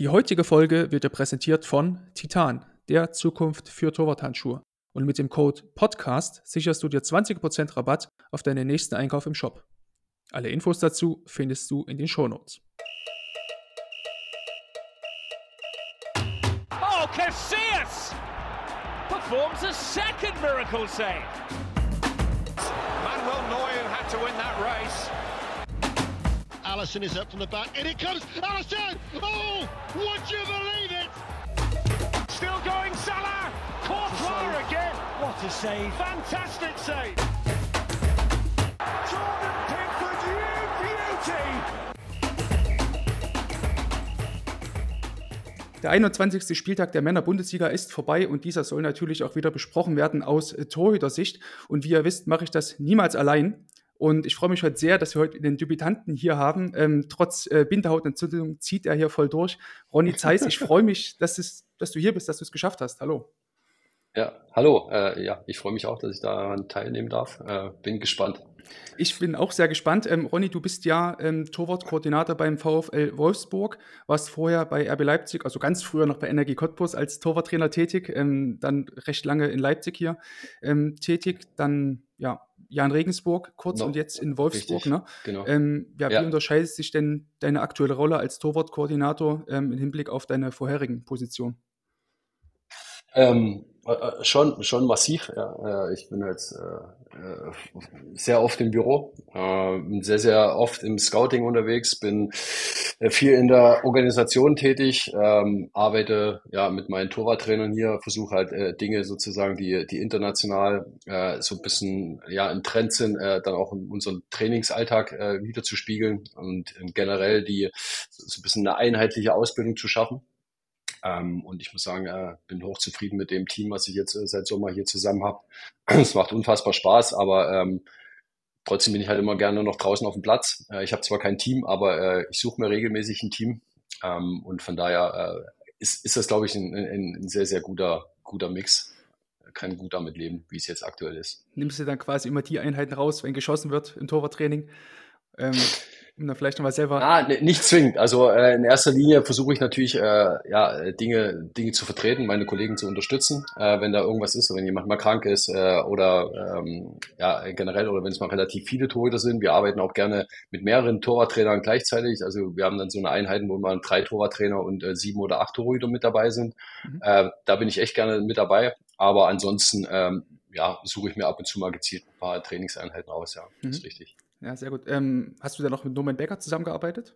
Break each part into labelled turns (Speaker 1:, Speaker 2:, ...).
Speaker 1: Die heutige Folge wird dir präsentiert von Titan, der Zukunft für Torwarthandschuhe. Und mit dem Code PODCAST sicherst du dir 20% Rabatt auf deinen nächsten Einkauf im Shop. Alle Infos dazu findest du in den Shownotes.
Speaker 2: Oh, Casillas performs a second miracle save.
Speaker 3: Manuel Neuer had to win that race.
Speaker 4: Alisson is up from the back, and it comes, Alisson! Oh, would you believe it?
Speaker 2: Still going, Salah! Courtois again!
Speaker 4: What a save.
Speaker 2: Fantastic save! Jordan Pickford, you beauty!
Speaker 1: Der 21. Spieltag der Männer-Bundesliga ist vorbei und dieser soll natürlich auch wieder besprochen werden aus Torhüter-Sicht. Und wie ihr wisst, mache ich das niemals allein. Und ich freue mich heute sehr, dass wir heute den Debütanten hier haben. Trotz Bindehautentzündung zieht er hier voll durch. Ronny Zeiss, ich freue mich, dass du hier bist, dass du es geschafft hast. Hallo.
Speaker 5: Ja, hallo. Ich freue mich auch, dass ich daran teilnehmen darf. Bin gespannt.
Speaker 1: Ich bin auch sehr gespannt. Ronny, du bist ja Torwartkoordinator beim VfL Wolfsburg, warst vorher bei RB Leipzig, also ganz früher noch bei Energie Cottbus als Torwarttrainer tätig, dann recht lange in Leipzig hier tätig, dann ja in Regensburg kurz und jetzt in Wolfsburg.
Speaker 5: Richtig,
Speaker 1: ne?
Speaker 5: Genau.
Speaker 1: Wie unterscheidet sich denn deine aktuelle Rolle als Torwartkoordinator im Hinblick auf deine vorherigen Positionen?
Speaker 5: Schon massiv. Ja. Ich bin jetzt sehr oft im Büro, bin sehr, sehr oft im Scouting unterwegs, bin viel in der Organisation tätig, arbeite ja mit meinen Torwarttrainern hier, versuche halt Dinge sozusagen, die international so ein bisschen ja im Trend sind, dann auch in unserem Trainingsalltag wiederzuspiegeln und generell so ein bisschen eine einheitliche Ausbildung zu schaffen. Und ich muss sagen, bin hochzufrieden mit dem Team, was ich jetzt seit Sommer hier zusammen habe. Es macht unfassbar Spaß, aber trotzdem bin ich halt immer gerne noch draußen auf dem Platz. Ich habe zwar kein Team, aber ich suche mir regelmäßig ein Team. Und von daher ist das, glaube ich, ein sehr, sehr guter Mix. Kann gut damit leben, wie es jetzt aktuell ist.
Speaker 1: Nimmst du dann quasi immer die Einheiten raus, wenn geschossen wird im Torwarttraining? Um dann vielleicht nochmal selber...
Speaker 5: Nicht zwingend. Also in erster Linie versuche ich natürlich Dinge zu vertreten, meine Kollegen zu unterstützen, wenn da irgendwas ist, wenn jemand mal krank ist oder generell oder wenn es mal relativ viele Torhüter sind. Wir arbeiten auch gerne mit mehreren Torwarttrainern gleichzeitig. Also wir haben dann so eine Einheit, wo mal 3 Torwarttrainer und 7 oder 8 Torhüter mit dabei sind. Da bin ich echt gerne mit dabei. Aber ansonsten suche ich mir ab und zu mal gezielt ein paar Trainingseinheiten aus. Ja, das ist richtig.
Speaker 1: Ja, sehr gut. Hast du da noch mit Norman Becker zusammengearbeitet?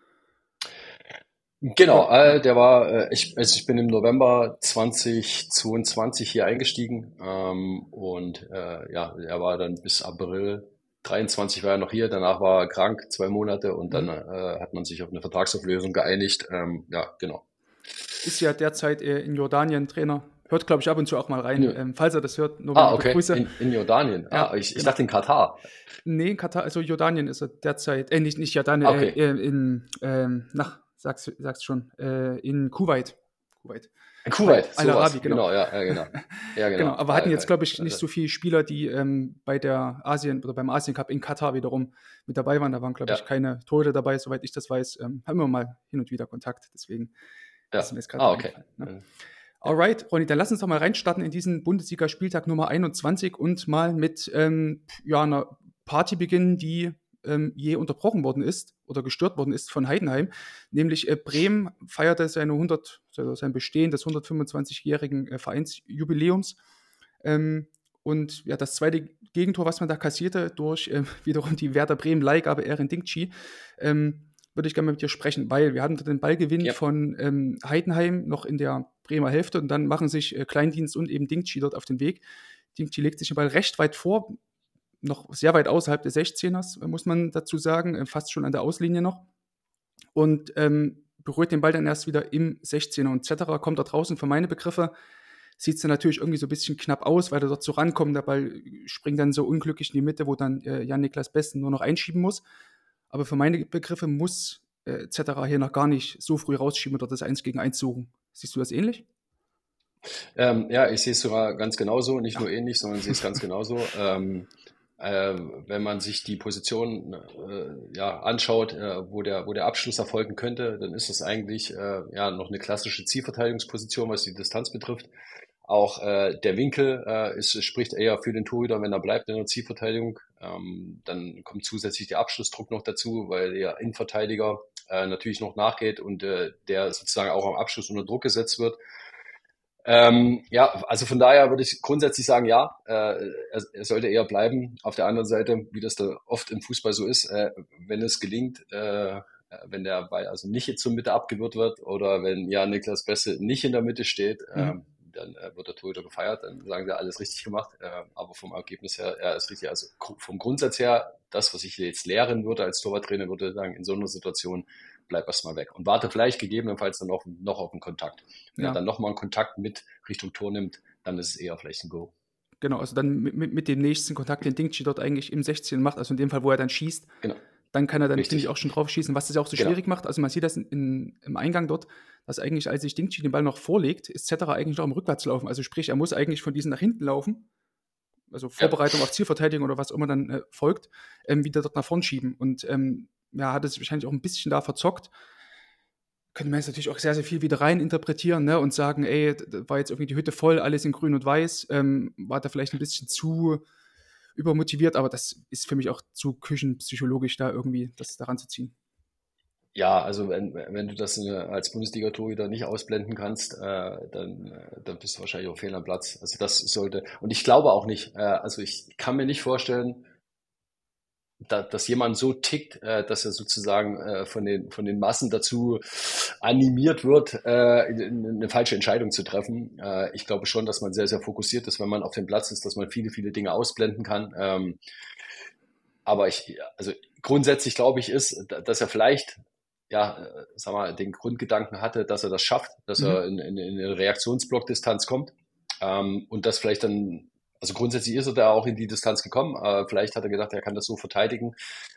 Speaker 5: Genau, der war, ich bin im November 2022 hier eingestiegen und er war dann bis April 23 war er noch hier, danach war er krank, 2 Monate und dann hat man sich auf eine Vertragsauflösung geeinigt. Genau.
Speaker 1: Ist ja derzeit in Jordanien Trainer. Hört, glaube ich, ab und zu auch mal rein, falls er das hört. Nur
Speaker 5: okay,
Speaker 1: Grüße.
Speaker 5: In Jordanien.
Speaker 1: Ja,
Speaker 5: ich dachte in Katar.
Speaker 1: Nee, in Katar, also Jordanien ist er derzeit, nicht Jordanien,
Speaker 5: Okay.
Speaker 1: sag's schon, in Kuwait.
Speaker 5: In Kuwait,
Speaker 1: Al-Arabi,
Speaker 5: genau.
Speaker 1: genau.
Speaker 5: Genau.
Speaker 1: Genau, aber hatten jetzt, glaube ich, nicht so viele Spieler, die beim Asien Cup in Katar wiederum mit dabei waren. Da waren, glaube ich, keine Torhüter dabei, soweit ich das weiß. Haben wir mal hin und wieder Kontakt, deswegen ist mir jetzt gerade
Speaker 5: okay.
Speaker 1: Ne? Alright, Ronny, dann lass uns doch mal reinstarten in diesen Bundesliga-Spieltag Nummer 21 und mal mit einer Party beginnen, die je unterbrochen worden ist oder gestört worden ist von Heidenheim. Nämlich Bremen feierte sein Bestehen des 125-jährigen Vereinsjubiläums. Und ja, das zweite Gegentor, was man da kassierte, durch wiederum die Werder Bremen-Leihgabe Eren Dinkci, würde ich gerne mal mit dir sprechen, weil wir hatten den Ballgewinn von Heidenheim noch in der Bremer Hälfte und dann machen sich Kleindienst und eben Dinkci dort auf den Weg. Dinkci legt sich den Ball recht weit vor, noch sehr weit außerhalb des 16ers, muss man dazu sagen, fast schon an der Auslinie noch und berührt den Ball dann erst wieder im 16er und Zetterer kommt da draußen für meine Begriffe, sieht es dann natürlich irgendwie so ein bisschen knapp aus, weil er dort so rankommt, der Ball springt dann so unglücklich in die Mitte, wo dann Jan-Niklas Besten nur noch einschieben muss. Aber für meine Begriffe muss Zetterer hier noch gar nicht so früh rausschieben oder das 1 gegen 1 suchen. Siehst du das ähnlich?
Speaker 5: Ich sehe es sogar ganz genauso, nicht nur ähnlich, sondern sehe es ganz genauso. wenn man sich die Position anschaut, wo der Abschluss erfolgen könnte, dann ist das eigentlich noch eine klassische Zielverteidigungsposition, was die Distanz betrifft. Auch der Winkel spricht eher für den Torhüter, wenn er bleibt in der Zielverteidigung. Dann kommt zusätzlich der Abschlussdruck noch dazu, weil der Innenverteidiger natürlich noch nachgeht und der sozusagen auch am Abschluss unter Druck gesetzt wird. Also von daher würde ich grundsätzlich sagen, er sollte eher bleiben. Auf der anderen Seite, wie das da oft im Fußball so ist, wenn es gelingt, wenn der Ball also nicht zur Mitte abgewehrt wird oder wenn Niklas Besse nicht in der Mitte steht, dann wird der Torhüter gefeiert, dann sagen sie, alles richtig gemacht. Aber vom Ergebnis her, ist richtig. Also vom Grundsatz her, das, was ich jetzt lehren würde als Torwarttrainer, würde ich sagen, in so einer Situation bleib erstmal weg und warte vielleicht gegebenenfalls dann noch auf einen Kontakt. Wenn er dann nochmal einen Kontakt mit Richtung Tor nimmt, dann ist es eher vielleicht ein Go.
Speaker 1: Genau, also dann mit dem nächsten Kontakt, den Dingchi dort eigentlich im 16 macht, also in dem Fall, wo er dann schießt, genau. Dann kann er dann, finde ich, auch schon drauf schießen, was das ja auch so schwierig macht. Also man sieht das im Eingang dort, dass eigentlich, als sich Dingchi den Ball noch vorlegt, ist Zetterer eigentlich noch im Rückwärts laufen. Also sprich, er muss eigentlich von diesen nach hinten laufen, also Vorbereitung auf Zielverteidigung oder was immer dann folgt, wieder dort nach vorn schieben. Und hat es wahrscheinlich auch ein bisschen da verzockt. Könnte man jetzt natürlich auch sehr, sehr viel wieder rein interpretieren, ne, und sagen, da war jetzt irgendwie die Hütte voll, alles in grün und weiß, war da vielleicht ein bisschen zu übermotiviert, aber das ist für mich auch zu küchenpsychologisch da irgendwie, das daran zu ziehen.
Speaker 5: Ja, also wenn du das als Bundesliga-Torhüter nicht ausblenden kannst, dann bist du wahrscheinlich auch fehl am Platz. Also das sollte, und ich glaube auch nicht, also ich kann mir nicht vorstellen, dass jemand so tickt, dass er sozusagen von den Massen dazu animiert wird, eine falsche Entscheidung zu treffen. Ich glaube schon, dass man sehr, sehr fokussiert ist, wenn man auf dem Platz ist, dass man viele, viele Dinge ausblenden kann. Aber grundsätzlich glaube ich dass er vielleicht den Grundgedanken hatte, dass er das schafft, dass er in eine Reaktionsblockdistanz kommt und das vielleicht dann. Also grundsätzlich ist er da auch in die Distanz gekommen. Vielleicht hat er gedacht, er kann das so verteidigen.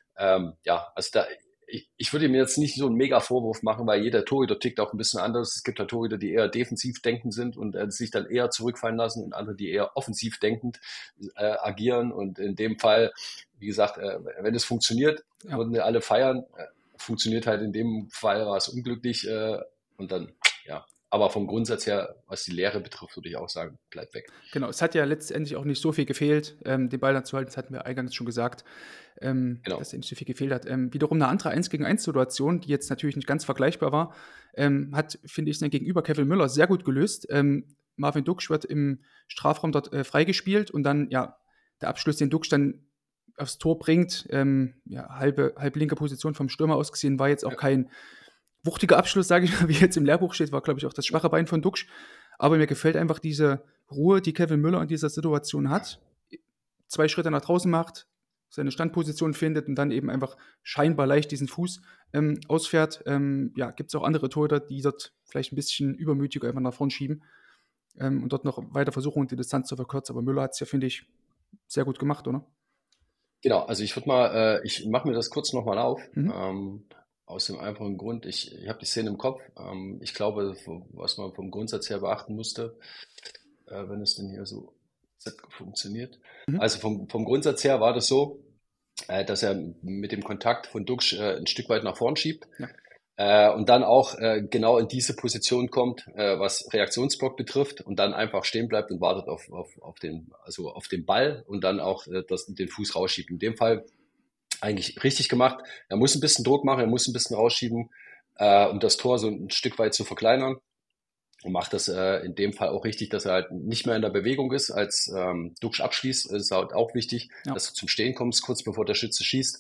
Speaker 5: Ich würde ihm jetzt nicht so einen mega Vorwurf machen, weil jeder Torhüter tickt auch ein bisschen anders. Es gibt ja Torhüter, die eher defensiv denkend sind und sich dann eher zurückfallen lassen und andere, die eher offensiv denkend agieren. Und in dem Fall, wie gesagt, wenn es funktioniert, würden wir alle feiern. Funktioniert halt in dem Fall, war es unglücklich und dann, Aber vom Grundsatz her, was die Lehre betrifft, würde ich auch sagen, bleibt weg.
Speaker 1: Genau, es hat ja letztendlich auch nicht so viel gefehlt, den Ball dann zu halten, das hatten wir eingangs schon gesagt, dass nicht so viel gefehlt hat. Wiederum eine andere 1-gegen-1-Situation, die jetzt natürlich nicht ganz vergleichbar war, hat, finde ich, sein Gegenüber Kevin Müller sehr gut gelöst. Marvin Duksch wird im Strafraum dort freigespielt und dann, der Abschluss, den Duksch dann aufs Tor bringt, halb linke Position vom Stürmer aus gesehen, war jetzt auch kein wuchtiger Abschluss, sage ich mal, wie jetzt im Lehrbuch steht, war, glaube ich, auch das schwache Bein von Duksch. Aber mir gefällt einfach diese Ruhe, die Kevin Müller in dieser Situation hat. 2 Schritte nach draußen macht, seine Standposition findet und dann eben einfach scheinbar leicht diesen Fuß ausfährt. Gibt es auch andere Torhüter, die dort vielleicht ein bisschen übermütiger einfach nach vorn schieben und dort noch weiter versuchen, die Distanz zu verkürzen. Aber Müller hat es ja, finde ich, sehr gut gemacht, oder?
Speaker 5: Genau, also ich mache mir das kurz nochmal auf. Aus dem einfachen Grund, ich habe die Szene im Kopf. Ich glaube, was man vom Grundsatz her beachten musste, wenn es denn hier so funktioniert. Also vom Grundsatz her war das so, dass er mit dem Kontakt von Duksch ein Stück weit nach vorn schiebt und dann auch genau in diese Position kommt, was Reaktionsblock betrifft und dann einfach stehen bleibt und wartet auf den Ball und dann auch den Fuß rausschiebt. In dem Fall eigentlich richtig gemacht. Er muss ein bisschen Druck machen, er muss ein bisschen rausschieben, um das Tor so ein Stück weit zu verkleinern. Und macht das in dem Fall auch richtig, dass er halt nicht mehr in der Bewegung ist, als Duksch abschließt. Das ist halt auch wichtig, dass du zum Stehen kommst, kurz bevor der Schütze schießt.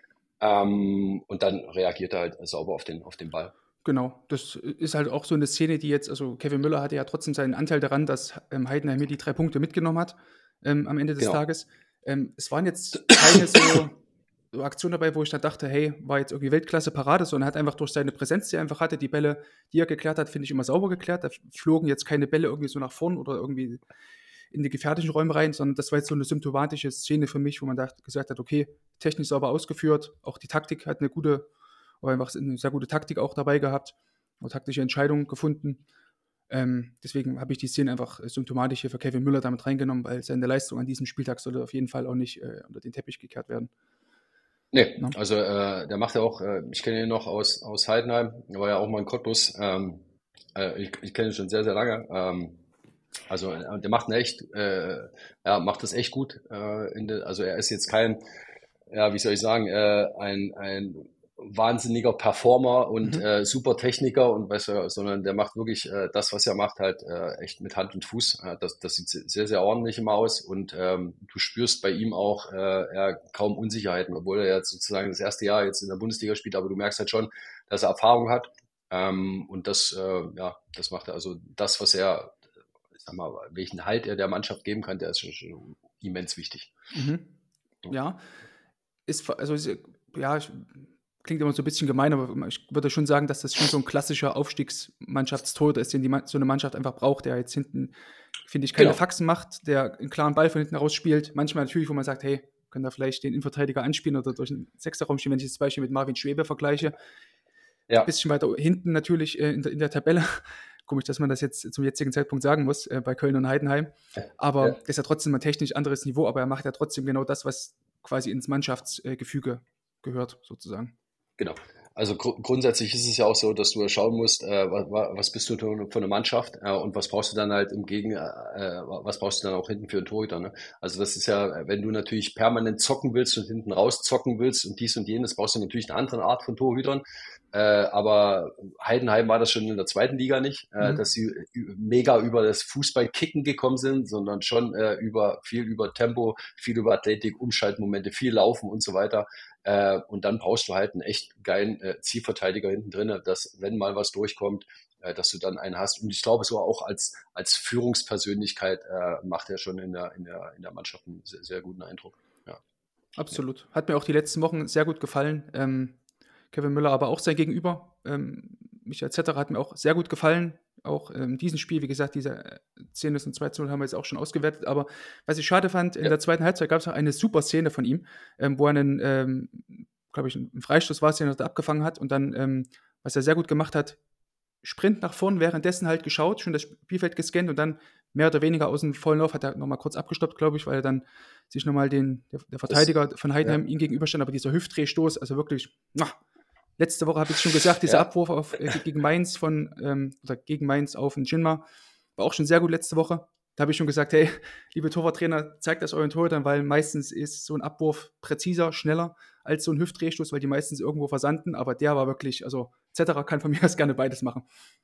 Speaker 5: Und dann reagiert er halt sauber auf den Ball.
Speaker 1: Genau, das ist halt auch so eine Szene, die jetzt, also Kevin Müller hatte ja trotzdem seinen Anteil daran, dass Heidenheim hier die 3 Punkte mitgenommen hat am Ende des Tages. Es waren jetzt keine so Aktion dabei, wo ich dann dachte, hey, war jetzt irgendwie Weltklasse-Parade, sondern er hat einfach durch seine Präsenz, die er einfach hatte, die Bälle, die er geklärt hat, finde ich immer sauber geklärt. Da flogen jetzt keine Bälle irgendwie so nach vorn oder irgendwie in die gefährlichen Räume rein, sondern das war jetzt so eine symptomatische Szene für mich, wo man gesagt hat, okay, technisch sauber ausgeführt, auch die Taktik hat eine sehr gute Taktik auch dabei gehabt, eine taktische Entscheidung gefunden. Deswegen habe ich die Szene einfach symptomatisch hier für Kevin Müller damit reingenommen, weil seine Leistung an diesem Spieltag sollte auf jeden Fall auch nicht unter den Teppich gekehrt werden.
Speaker 5: Nee,
Speaker 1: Ja.
Speaker 5: also der macht ja auch, ich kenne ihn noch aus Heidenheim, er war ja auch mal in Cottbus. Ich kenne ihn schon sehr, sehr lange. Also der macht macht das echt gut. Also er ist jetzt kein, wie soll ich sagen, ein wahnsinniger Performer und super Techniker und sondern der macht wirklich das, was er macht, halt echt mit Hand und Fuß. Das sieht sehr, sehr ordentlich immer aus und du spürst bei ihm auch kaum Unsicherheiten, obwohl er jetzt sozusagen das erste Jahr jetzt in der Bundesliga spielt, aber du merkst halt schon, dass er Erfahrung hat. Und das macht er, also das, was er, ich sag mal, welchen Halt er der Mannschaft geben kann, der ist schon immens wichtig.
Speaker 1: Ja, klingt immer so ein bisschen gemein, aber ich würde schon sagen, dass das schon so ein klassischer Aufstiegsmannschaftstorhüter ist, den so eine Mannschaft einfach braucht, der jetzt hinten, finde ich, keine Faxen macht, der einen klaren Ball von hinten rausspielt. Manchmal natürlich, wo man sagt, hey, können da vielleicht den Innenverteidiger anspielen oder durch einen Sechserraum spielen, wenn ich das Beispiel mit Marvin Schwebe vergleiche. Ja. Ein bisschen weiter hinten natürlich in der Tabelle. Komisch, dass man das jetzt zum jetzigen Zeitpunkt sagen muss, bei Köln und Heidenheim. Aber das ist ja trotzdem ein technisch anderes Niveau, aber er macht ja trotzdem genau das, was quasi ins Mannschaftsgefüge gehört, sozusagen.
Speaker 5: Genau. Also grundsätzlich ist es ja auch so, dass du schauen musst, was bist du für eine Mannschaft und was brauchst du dann halt was brauchst du dann auch hinten für einen Torhüter, ne? Also das ist ja, wenn du natürlich permanent zocken willst und hinten raus zocken willst und dies und jenes, brauchst du natürlich eine andere Art von Torhütern. Aber Heidenheim war das schon in der zweiten Liga nicht, dass sie mega über das Fußballkicken gekommen sind, sondern schon viel über Tempo, viel über Athletik, Umschaltmomente, viel Laufen und so weiter. Und dann brauchst du halt einen echt geilen Zielverteidiger hinten drin, dass, wenn mal was durchkommt, dass du dann einen hast. Und ich glaube, so auch als Führungspersönlichkeit macht er schon in der Mannschaft einen sehr, sehr guten Eindruck. Ja.
Speaker 1: Absolut. Hat mir auch die letzten Wochen sehr gut gefallen. Kevin Müller, aber auch sein Gegenüber, Michael Zetterer, hat mir auch sehr gut gefallen. Auch in diesem Spiel, wie gesagt, diese 10 und 2-0 haben wir jetzt auch schon ausgewertet. Aber was ich schade fand, in der zweiten Halbzeit gab es auch eine super Szene von ihm, wo er einen, glaube ich, einen Freistoß war, den er da abgefangen hat. Und dann, was er sehr gut gemacht hat, Sprint nach vorn, währenddessen halt geschaut, schon das Spielfeld gescannt und dann mehr oder weniger aus dem vollen Lauf hat er nochmal kurz abgestoppt, glaube ich, weil er dann sich nochmal der Verteidiger von Heidenheim ihm gegenüberstand. Aber dieser Hüftdrehstoß, also wirklich, letzte Woche habe ich schon gesagt, dieser Abwurf gegen Mainz gegen Mainz auf den Jinma war auch schon sehr gut letzte Woche. Da habe ich schon gesagt, hey, liebe Torwarttrainer, zeigt das euren Torhütern, weil meistens ist so ein Abwurf präziser, schneller als so ein Hüftdrehstoß, weil die meistens irgendwo versanden, aber der war wirklich, also Zetterer kann von mir aus gerne beides machen.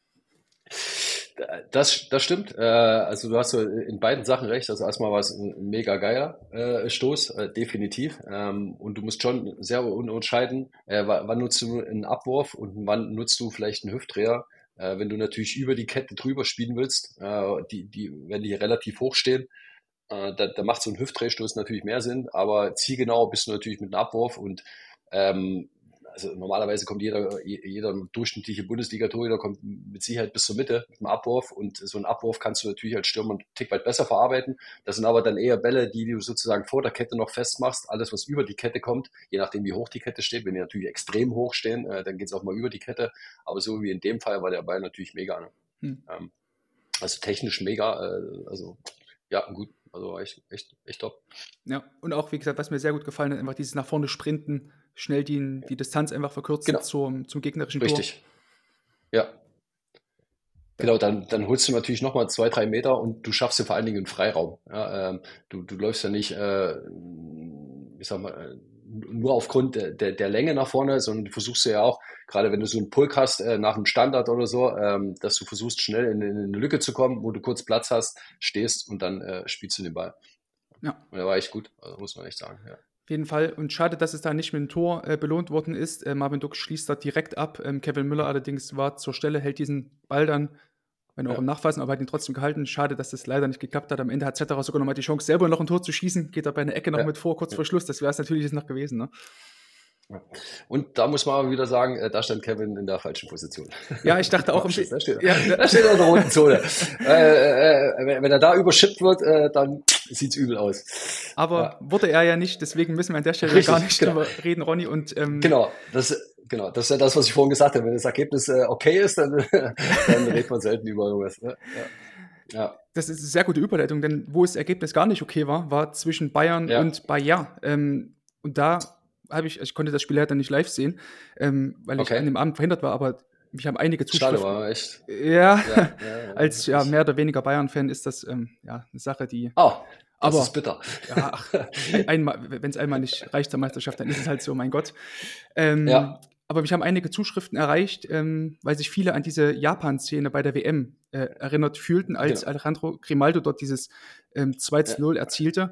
Speaker 5: Das stimmt. Also du hast so in beiden Sachen recht. Also erstmal war es ein mega geiler Stoß, definitiv. Und du musst schon sehr unterscheiden, wann nutzt du einen Abwurf und wann nutzt du vielleicht einen Hüftdreher. Wenn du natürlich über die Kette drüber spielen willst, wenn die relativ hoch stehen, da macht so ein Hüftdrehstoß natürlich mehr Sinn. Aber zielgenauer bist du natürlich mit einem Abwurf und also normalerweise kommt jeder durchschnittliche Bundesliga-Torhüter kommt mit Sicherheit bis zur Mitte mit einem Abwurf und so einen Abwurf kannst du natürlich als Stürmer einen Tick weit besser verarbeiten. Das sind aber dann eher Bälle, die du sozusagen vor der Kette noch festmachst. Alles, was über die Kette kommt, je nachdem wie hoch die Kette steht, wenn die natürlich extrem hoch stehen, dann geht es auch mal über die Kette. Aber so wie in dem Fall war der Ball natürlich mega. Ne? Also technisch mega, also ja, gut. Also echt top.
Speaker 1: Ja, und auch, wie gesagt, was mir sehr gut gefallen hat, einfach dieses nach vorne Sprinten, schnell die Distanz einfach verkürzen zum gegnerischen Tor.
Speaker 5: Richtig. Ja. Genau, dann holst du natürlich nochmal 2-3 Meter und du schaffst dir vor allen Dingen einen Freiraum. Ja, du läufst ja nicht, ich sag mal, nur aufgrund der Länge nach vorne, sondern du versuchst ja auch, gerade wenn du so einen Pulk hast nach einem Standard oder so, dass du versuchst schnell in eine Lücke zu kommen, wo du kurz Platz hast, stehst und dann spielst du den Ball.
Speaker 1: Ja.
Speaker 5: Und der war echt gut, also muss man echt sagen. Ja.
Speaker 1: Auf jeden Fall. Und schade, dass es da nicht mit einem Tor belohnt worden ist. Marvin Duck schließt da direkt ab. Kevin Müller allerdings war zur Stelle, hält diesen Ball dann, wenn auch im Nachfassen, aber hat ihn trotzdem gehalten. Schade, dass das leider nicht geklappt hat. Am Ende hat Zetterer sogar nochmal die Chance, selber noch ein Tor zu schießen. Geht da bei einer Ecke noch mit vor, kurz vor Schluss. Das wäre es natürlich jetzt noch gewesen, ne?
Speaker 5: Und da muss man aber wieder sagen, da stand Kevin in der falschen Position.
Speaker 1: Ja, ich dachte auch,
Speaker 5: da steht er in der roten Zone. Wenn er da überschippt wird, dann sieht's übel aus.
Speaker 1: Aber wurde er ja nicht, deswegen müssen wir an der Stelle gar nicht drüber reden, Ronny. Und,
Speaker 5: genau, das genau. Das ist ja das, was ich vorhin gesagt habe. Wenn das Ergebnis okay ist, dann redet man selten über irgendwas. Ne? Ja.
Speaker 1: Das ist eine sehr gute Überleitung, denn wo das Ergebnis gar nicht okay war zwischen Bayern und Bayern. Und da ich konnte das Spiel leider nicht live sehen, weil ich an dem Abend verhindert war, aber mich haben einige Zuschriften.
Speaker 5: Schade, war echt.
Speaker 1: Ja, als mehr oder weniger Bayern-Fan ist das eine Sache, die.
Speaker 5: Das ist bitter.
Speaker 1: Ja, wenn es einmal nicht reicht zur Meisterschaft, dann ist es halt so, mein Gott. Aber mich haben einige Zuschriften erreicht, weil sich viele an diese Japan-Szene bei der WM erinnert fühlten, als Alejandro Grimaldo dort dieses 2:0 erzielte.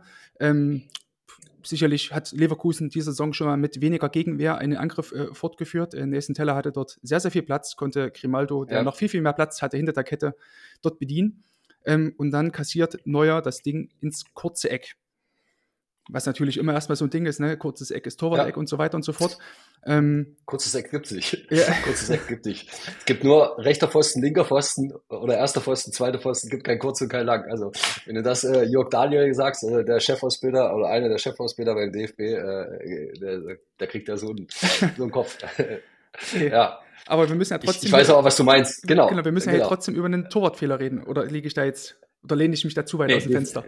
Speaker 1: Sicherlich hat Leverkusen diese Saison schon mal mit weniger Gegenwehr einen Angriff fortgeführt. Nelson Teller hatte dort sehr, sehr viel Platz, konnte Grimaldo, der noch viel, viel mehr Platz hatte hinter der Kette, dort bedienen. Und dann kassiert Neuer das Ding ins kurze Eck. Was natürlich immer erstmal so ein Ding ist, ne? Kurzes Eck ist Torwart-Eck und so weiter und so fort.
Speaker 5: Kurzes Eck gibt's nicht. Kurzes Eck gibt nicht. Es gibt nur rechter Pfosten, linker Pfosten oder erster Pfosten, zweiter Pfosten, gibt kein kurz und kein lang. Also wenn du das Jörg Daniel sagst, der Chefausbilder oder einer der Chefausbilder beim DFB, der kriegt ja so einen Kopf.
Speaker 1: Okay. Ja. Aber wir müssen ja trotzdem.
Speaker 5: Ich weiß auch, was du meinst. Genau.
Speaker 1: Wir müssen ja trotzdem über einen Torwartfehler reden. Oder liege ich da jetzt, oder lehne ich mich da zu weit aus dem Fenster?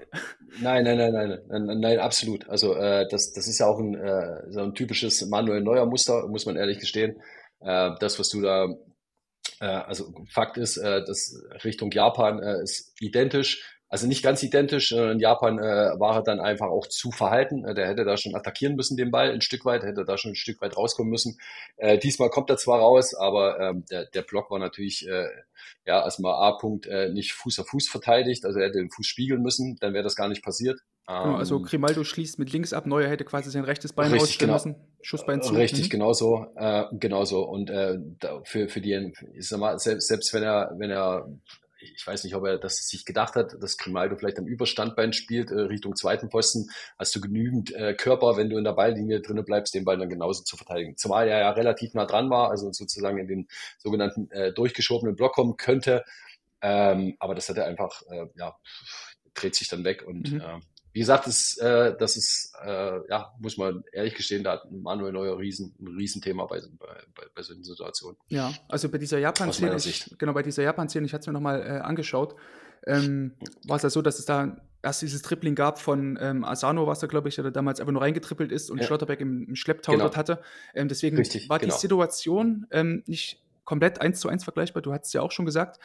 Speaker 5: Nein, absolut. Also das ist ja auch so ein typisches Manuel Neuer Muster, muss man ehrlich gestehen. Das, was du da, also Fakt ist, das Richtung Japan ist identisch. Also nicht ganz identisch. In Japan war er dann einfach auch zu verhalten. Der hätte da schon attackieren müssen, den Ball ein Stück weit, hätte da schon ein Stück weit rauskommen müssen. Diesmal kommt er zwar raus, aber der Block war natürlich erstmal A-Punkt nicht Fuß auf Fuß verteidigt. Also er hätte den Fuß spiegeln müssen, dann wäre das gar nicht passiert.
Speaker 1: Genau, also Grimaldo schließt mit links ab, Neuer hätte quasi sein rechtes Bein ausstellen müssen, Schussbein zu.
Speaker 5: Richtig, genauso. Und für die, ich sag mal, selbst wenn er ich weiß nicht, ob er das sich gedacht hat, dass Grimaldo vielleicht am Überstandbein spielt, Richtung zweiten Pfosten, hast du genügend Körper, wenn du in der Balllinie drinnen bleibst, den Ball dann genauso zu verteidigen. Zumal er ja relativ nah dran war, also sozusagen in den sogenannten durchgeschobenen Block kommen könnte. Aber das hat er einfach, dreht sich dann weg und wie gesagt, das ist, muss man ehrlich gestehen, da hat Manuel Neuer ein Riesenthema bei solchen Situationen.
Speaker 1: Ja, also bei dieser Japan-Szene, ich hatte es mir nochmal angeschaut, war es ja so, dass es da erst dieses Dribbling gab von Asano, was da, glaube ich, der damals einfach nur reingetrippelt ist und Schlotterbeck im Schlepptau dort hatte. Deswegen war die Situation nicht komplett 1:1 vergleichbar, du hattest es ja auch schon gesagt.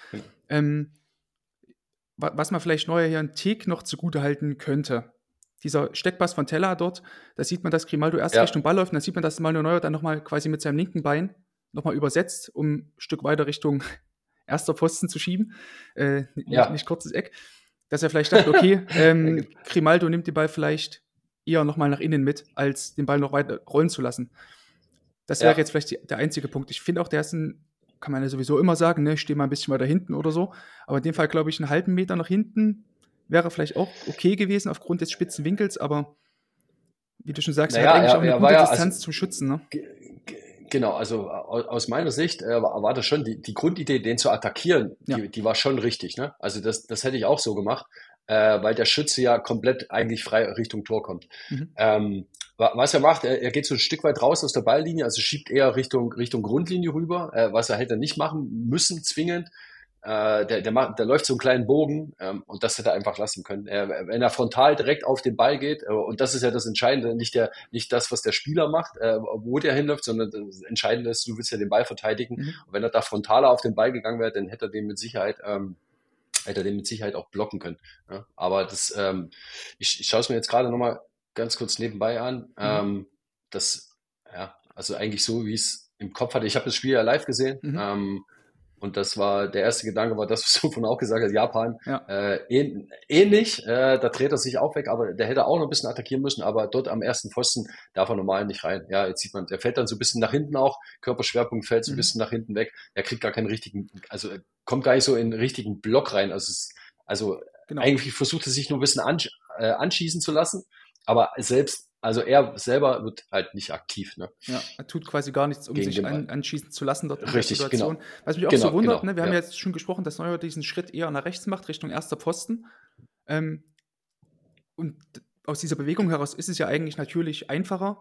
Speaker 1: Was man vielleicht Neuer hier einen Tick noch zugutehalten könnte. Dieser Steckpass von Teller dort, da sieht man, dass Grimaldo erst Richtung Ball läuft und da sieht man, dass Manuel Neuer dann nochmal quasi mit seinem linken Bein nochmal übersetzt, um ein Stück weiter Richtung erster Pfosten zu schieben. Nicht kurzes Eck. Dass er vielleicht dachte, okay, Grimaldo nimmt den Ball vielleicht eher nochmal nach innen mit, als den Ball noch weiter rollen zu lassen. Das wäre jetzt vielleicht der einzige Punkt. Ich finde auch, der ist kann man ja sowieso immer sagen, ne, steh mal ein bisschen weiter hinten oder so. Aber in dem Fall, glaube ich, einen halben Meter nach hinten wäre vielleicht auch okay gewesen aufgrund des spitzen Winkels, aber wie du schon sagst, er hat eigentlich auch eine gute Distanz zum Schützen. Ne?
Speaker 5: Genau, also aus meiner Sicht war das schon die Grundidee, den zu attackieren, die war schon richtig. Ne? Also das hätte ich auch so gemacht, weil der Schütze ja komplett eigentlich frei Richtung Tor kommt. Was er macht, er geht so ein Stück weit raus aus der Balllinie, also schiebt eher Richtung Grundlinie rüber, was er hätte nicht machen müssen, zwingend. Der läuft so einen kleinen Bogen und das hätte er einfach lassen können. Wenn er frontal direkt auf den Ball geht, und das ist ja das Entscheidende, nicht das, was der Spieler macht, wo der hinläuft, sondern das Entscheidende ist, du willst ja den Ball verteidigen. Und wenn er da frontaler auf den Ball gegangen wäre, dann hätte er den mit Sicherheit auch blocken können. Ja? Aber das, ich schaue es mir jetzt gerade nochmal ganz kurz nebenbei an. Also eigentlich so, wie ich es im Kopf hatte. Ich habe das Spiel ja live gesehen. Und das war, der erste Gedanke war das, was du vorhin auch gesagt hast, Japan. Ähnlich, da dreht er sich auch weg, aber der hätte auch noch ein bisschen attackieren müssen, aber dort am ersten Pfosten darf er normal nicht rein. Ja, jetzt sieht man, der fällt dann so ein bisschen nach hinten auch, Körperschwerpunkt fällt so ein bisschen nach hinten weg. Er kriegt gar keinen richtigen, also kommt gar nicht so in den richtigen Block rein. Eigentlich versucht er sich nur ein bisschen anschießen zu lassen, aber er selber wird halt nicht aktiv. Ne?
Speaker 1: Ja, er tut quasi gar nichts, um sich anschießen zu lassen dort in
Speaker 5: der Situation.
Speaker 1: Genau. Was mich auch so wundert, ne? Wir haben ja jetzt schon gesprochen, dass Neuer diesen Schritt eher nach rechts macht, Richtung erster Pfosten. Und aus dieser Bewegung heraus ist es ja eigentlich natürlich einfacher,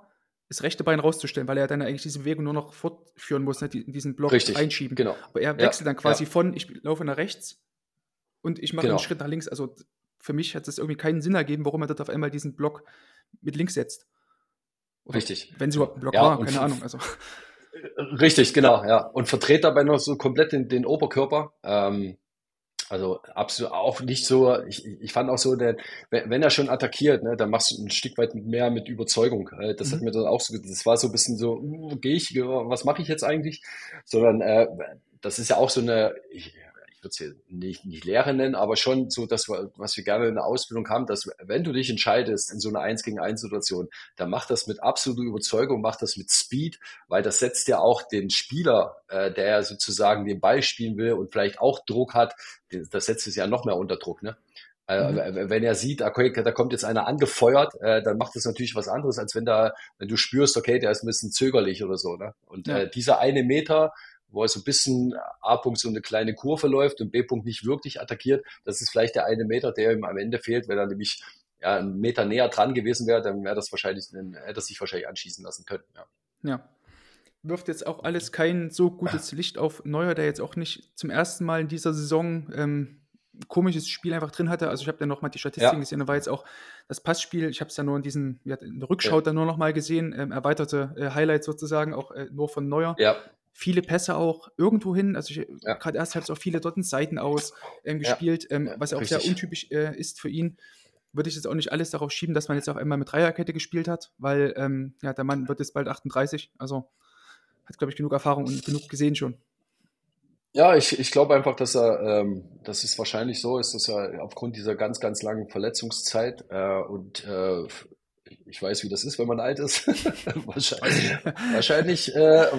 Speaker 1: das rechte Bein rauszustellen, weil er dann eigentlich diese Bewegung nur noch fortführen muss, ne, in diesen Block
Speaker 5: Richtig,
Speaker 1: reinschieben.
Speaker 5: genau.
Speaker 1: Aber er
Speaker 5: Ja,
Speaker 1: wechselt dann quasi
Speaker 5: ja,
Speaker 1: von, ich laufe nach rechts und ich mache einen
Speaker 5: genau.
Speaker 1: Schritt nach links. Also für mich hat es irgendwie keinen Sinn ergeben, warum er dort auf einmal diesen Block mit links setzt. Oder
Speaker 5: Richtig.
Speaker 1: wenn es überhaupt ein Block
Speaker 5: Ja,
Speaker 1: war,
Speaker 5: und
Speaker 1: keine Ahnung. Also,
Speaker 5: richtig, genau, ja. Und verdreht dabei noch so komplett den Oberkörper. Also absolut auch nicht so, ich fand auch so, wenn er schon attackiert, ne, dann machst du ein Stück weit mehr mit Überzeugung. Das hat mir dann auch so, das war so ein bisschen so, was mache ich jetzt eigentlich? Sondern das ist ja auch so eine, ich würde es hier nicht Lehre nennen, aber schon so, was wir gerne in der Ausbildung haben, dass wenn du dich entscheidest in so einer 1 gegen 1 Situation, dann mach das mit absoluter Überzeugung, mach das mit Speed, weil das setzt ja auch den Spieler, der sozusagen den Ball spielen will und vielleicht auch Druck hat, das setzt es ja noch mehr unter Druck, ne? Wenn er sieht, okay, da kommt jetzt einer angefeuert, dann macht das natürlich was anderes, als wenn du spürst, okay, der ist ein bisschen zögerlich oder so, ne? Und
Speaker 1: ja.
Speaker 5: dieser 1 Meter, wo er so ein bisschen A-Punkt so eine kleine Kurve läuft und B-Punkt nicht wirklich attackiert, das ist vielleicht der 1 Meter, der ihm am Ende fehlt. Wenn er nämlich einen Meter näher dran gewesen wäre, dann hätte er sich wahrscheinlich anschießen lassen können. Ja.
Speaker 1: Ja. Wirft jetzt auch alles kein so gutes Licht auf Neuer, der jetzt auch nicht zum ersten Mal in dieser Saison ein komisches Spiel einfach drin hatte. Also ich habe dann nochmal die Statistiken gesehen, da war jetzt auch das Passspiel, ich habe es ja nur in der Rückschau dann nur nochmal gesehen, erweiterte Highlights sozusagen, auch nur von Neuer.
Speaker 5: Ja.
Speaker 1: Viele Pässe auch irgendwo hin, also gerade erst habe ich auch viele dort in Seiten aus gespielt, was ja auch sehr untypisch ist für ihn. Würde ich jetzt auch nicht alles darauf schieben, dass man jetzt auf einmal mit Dreierkette gespielt hat, weil der Mann wird jetzt bald 38, also hat, glaube ich, genug Erfahrung und genug gesehen schon.
Speaker 5: Ja, ich glaube einfach, dass es wahrscheinlich so ist, dass er aufgrund dieser ganz, ganz langen Verletzungszeit ich weiß, wie das ist, wenn man alt ist. wahrscheinlich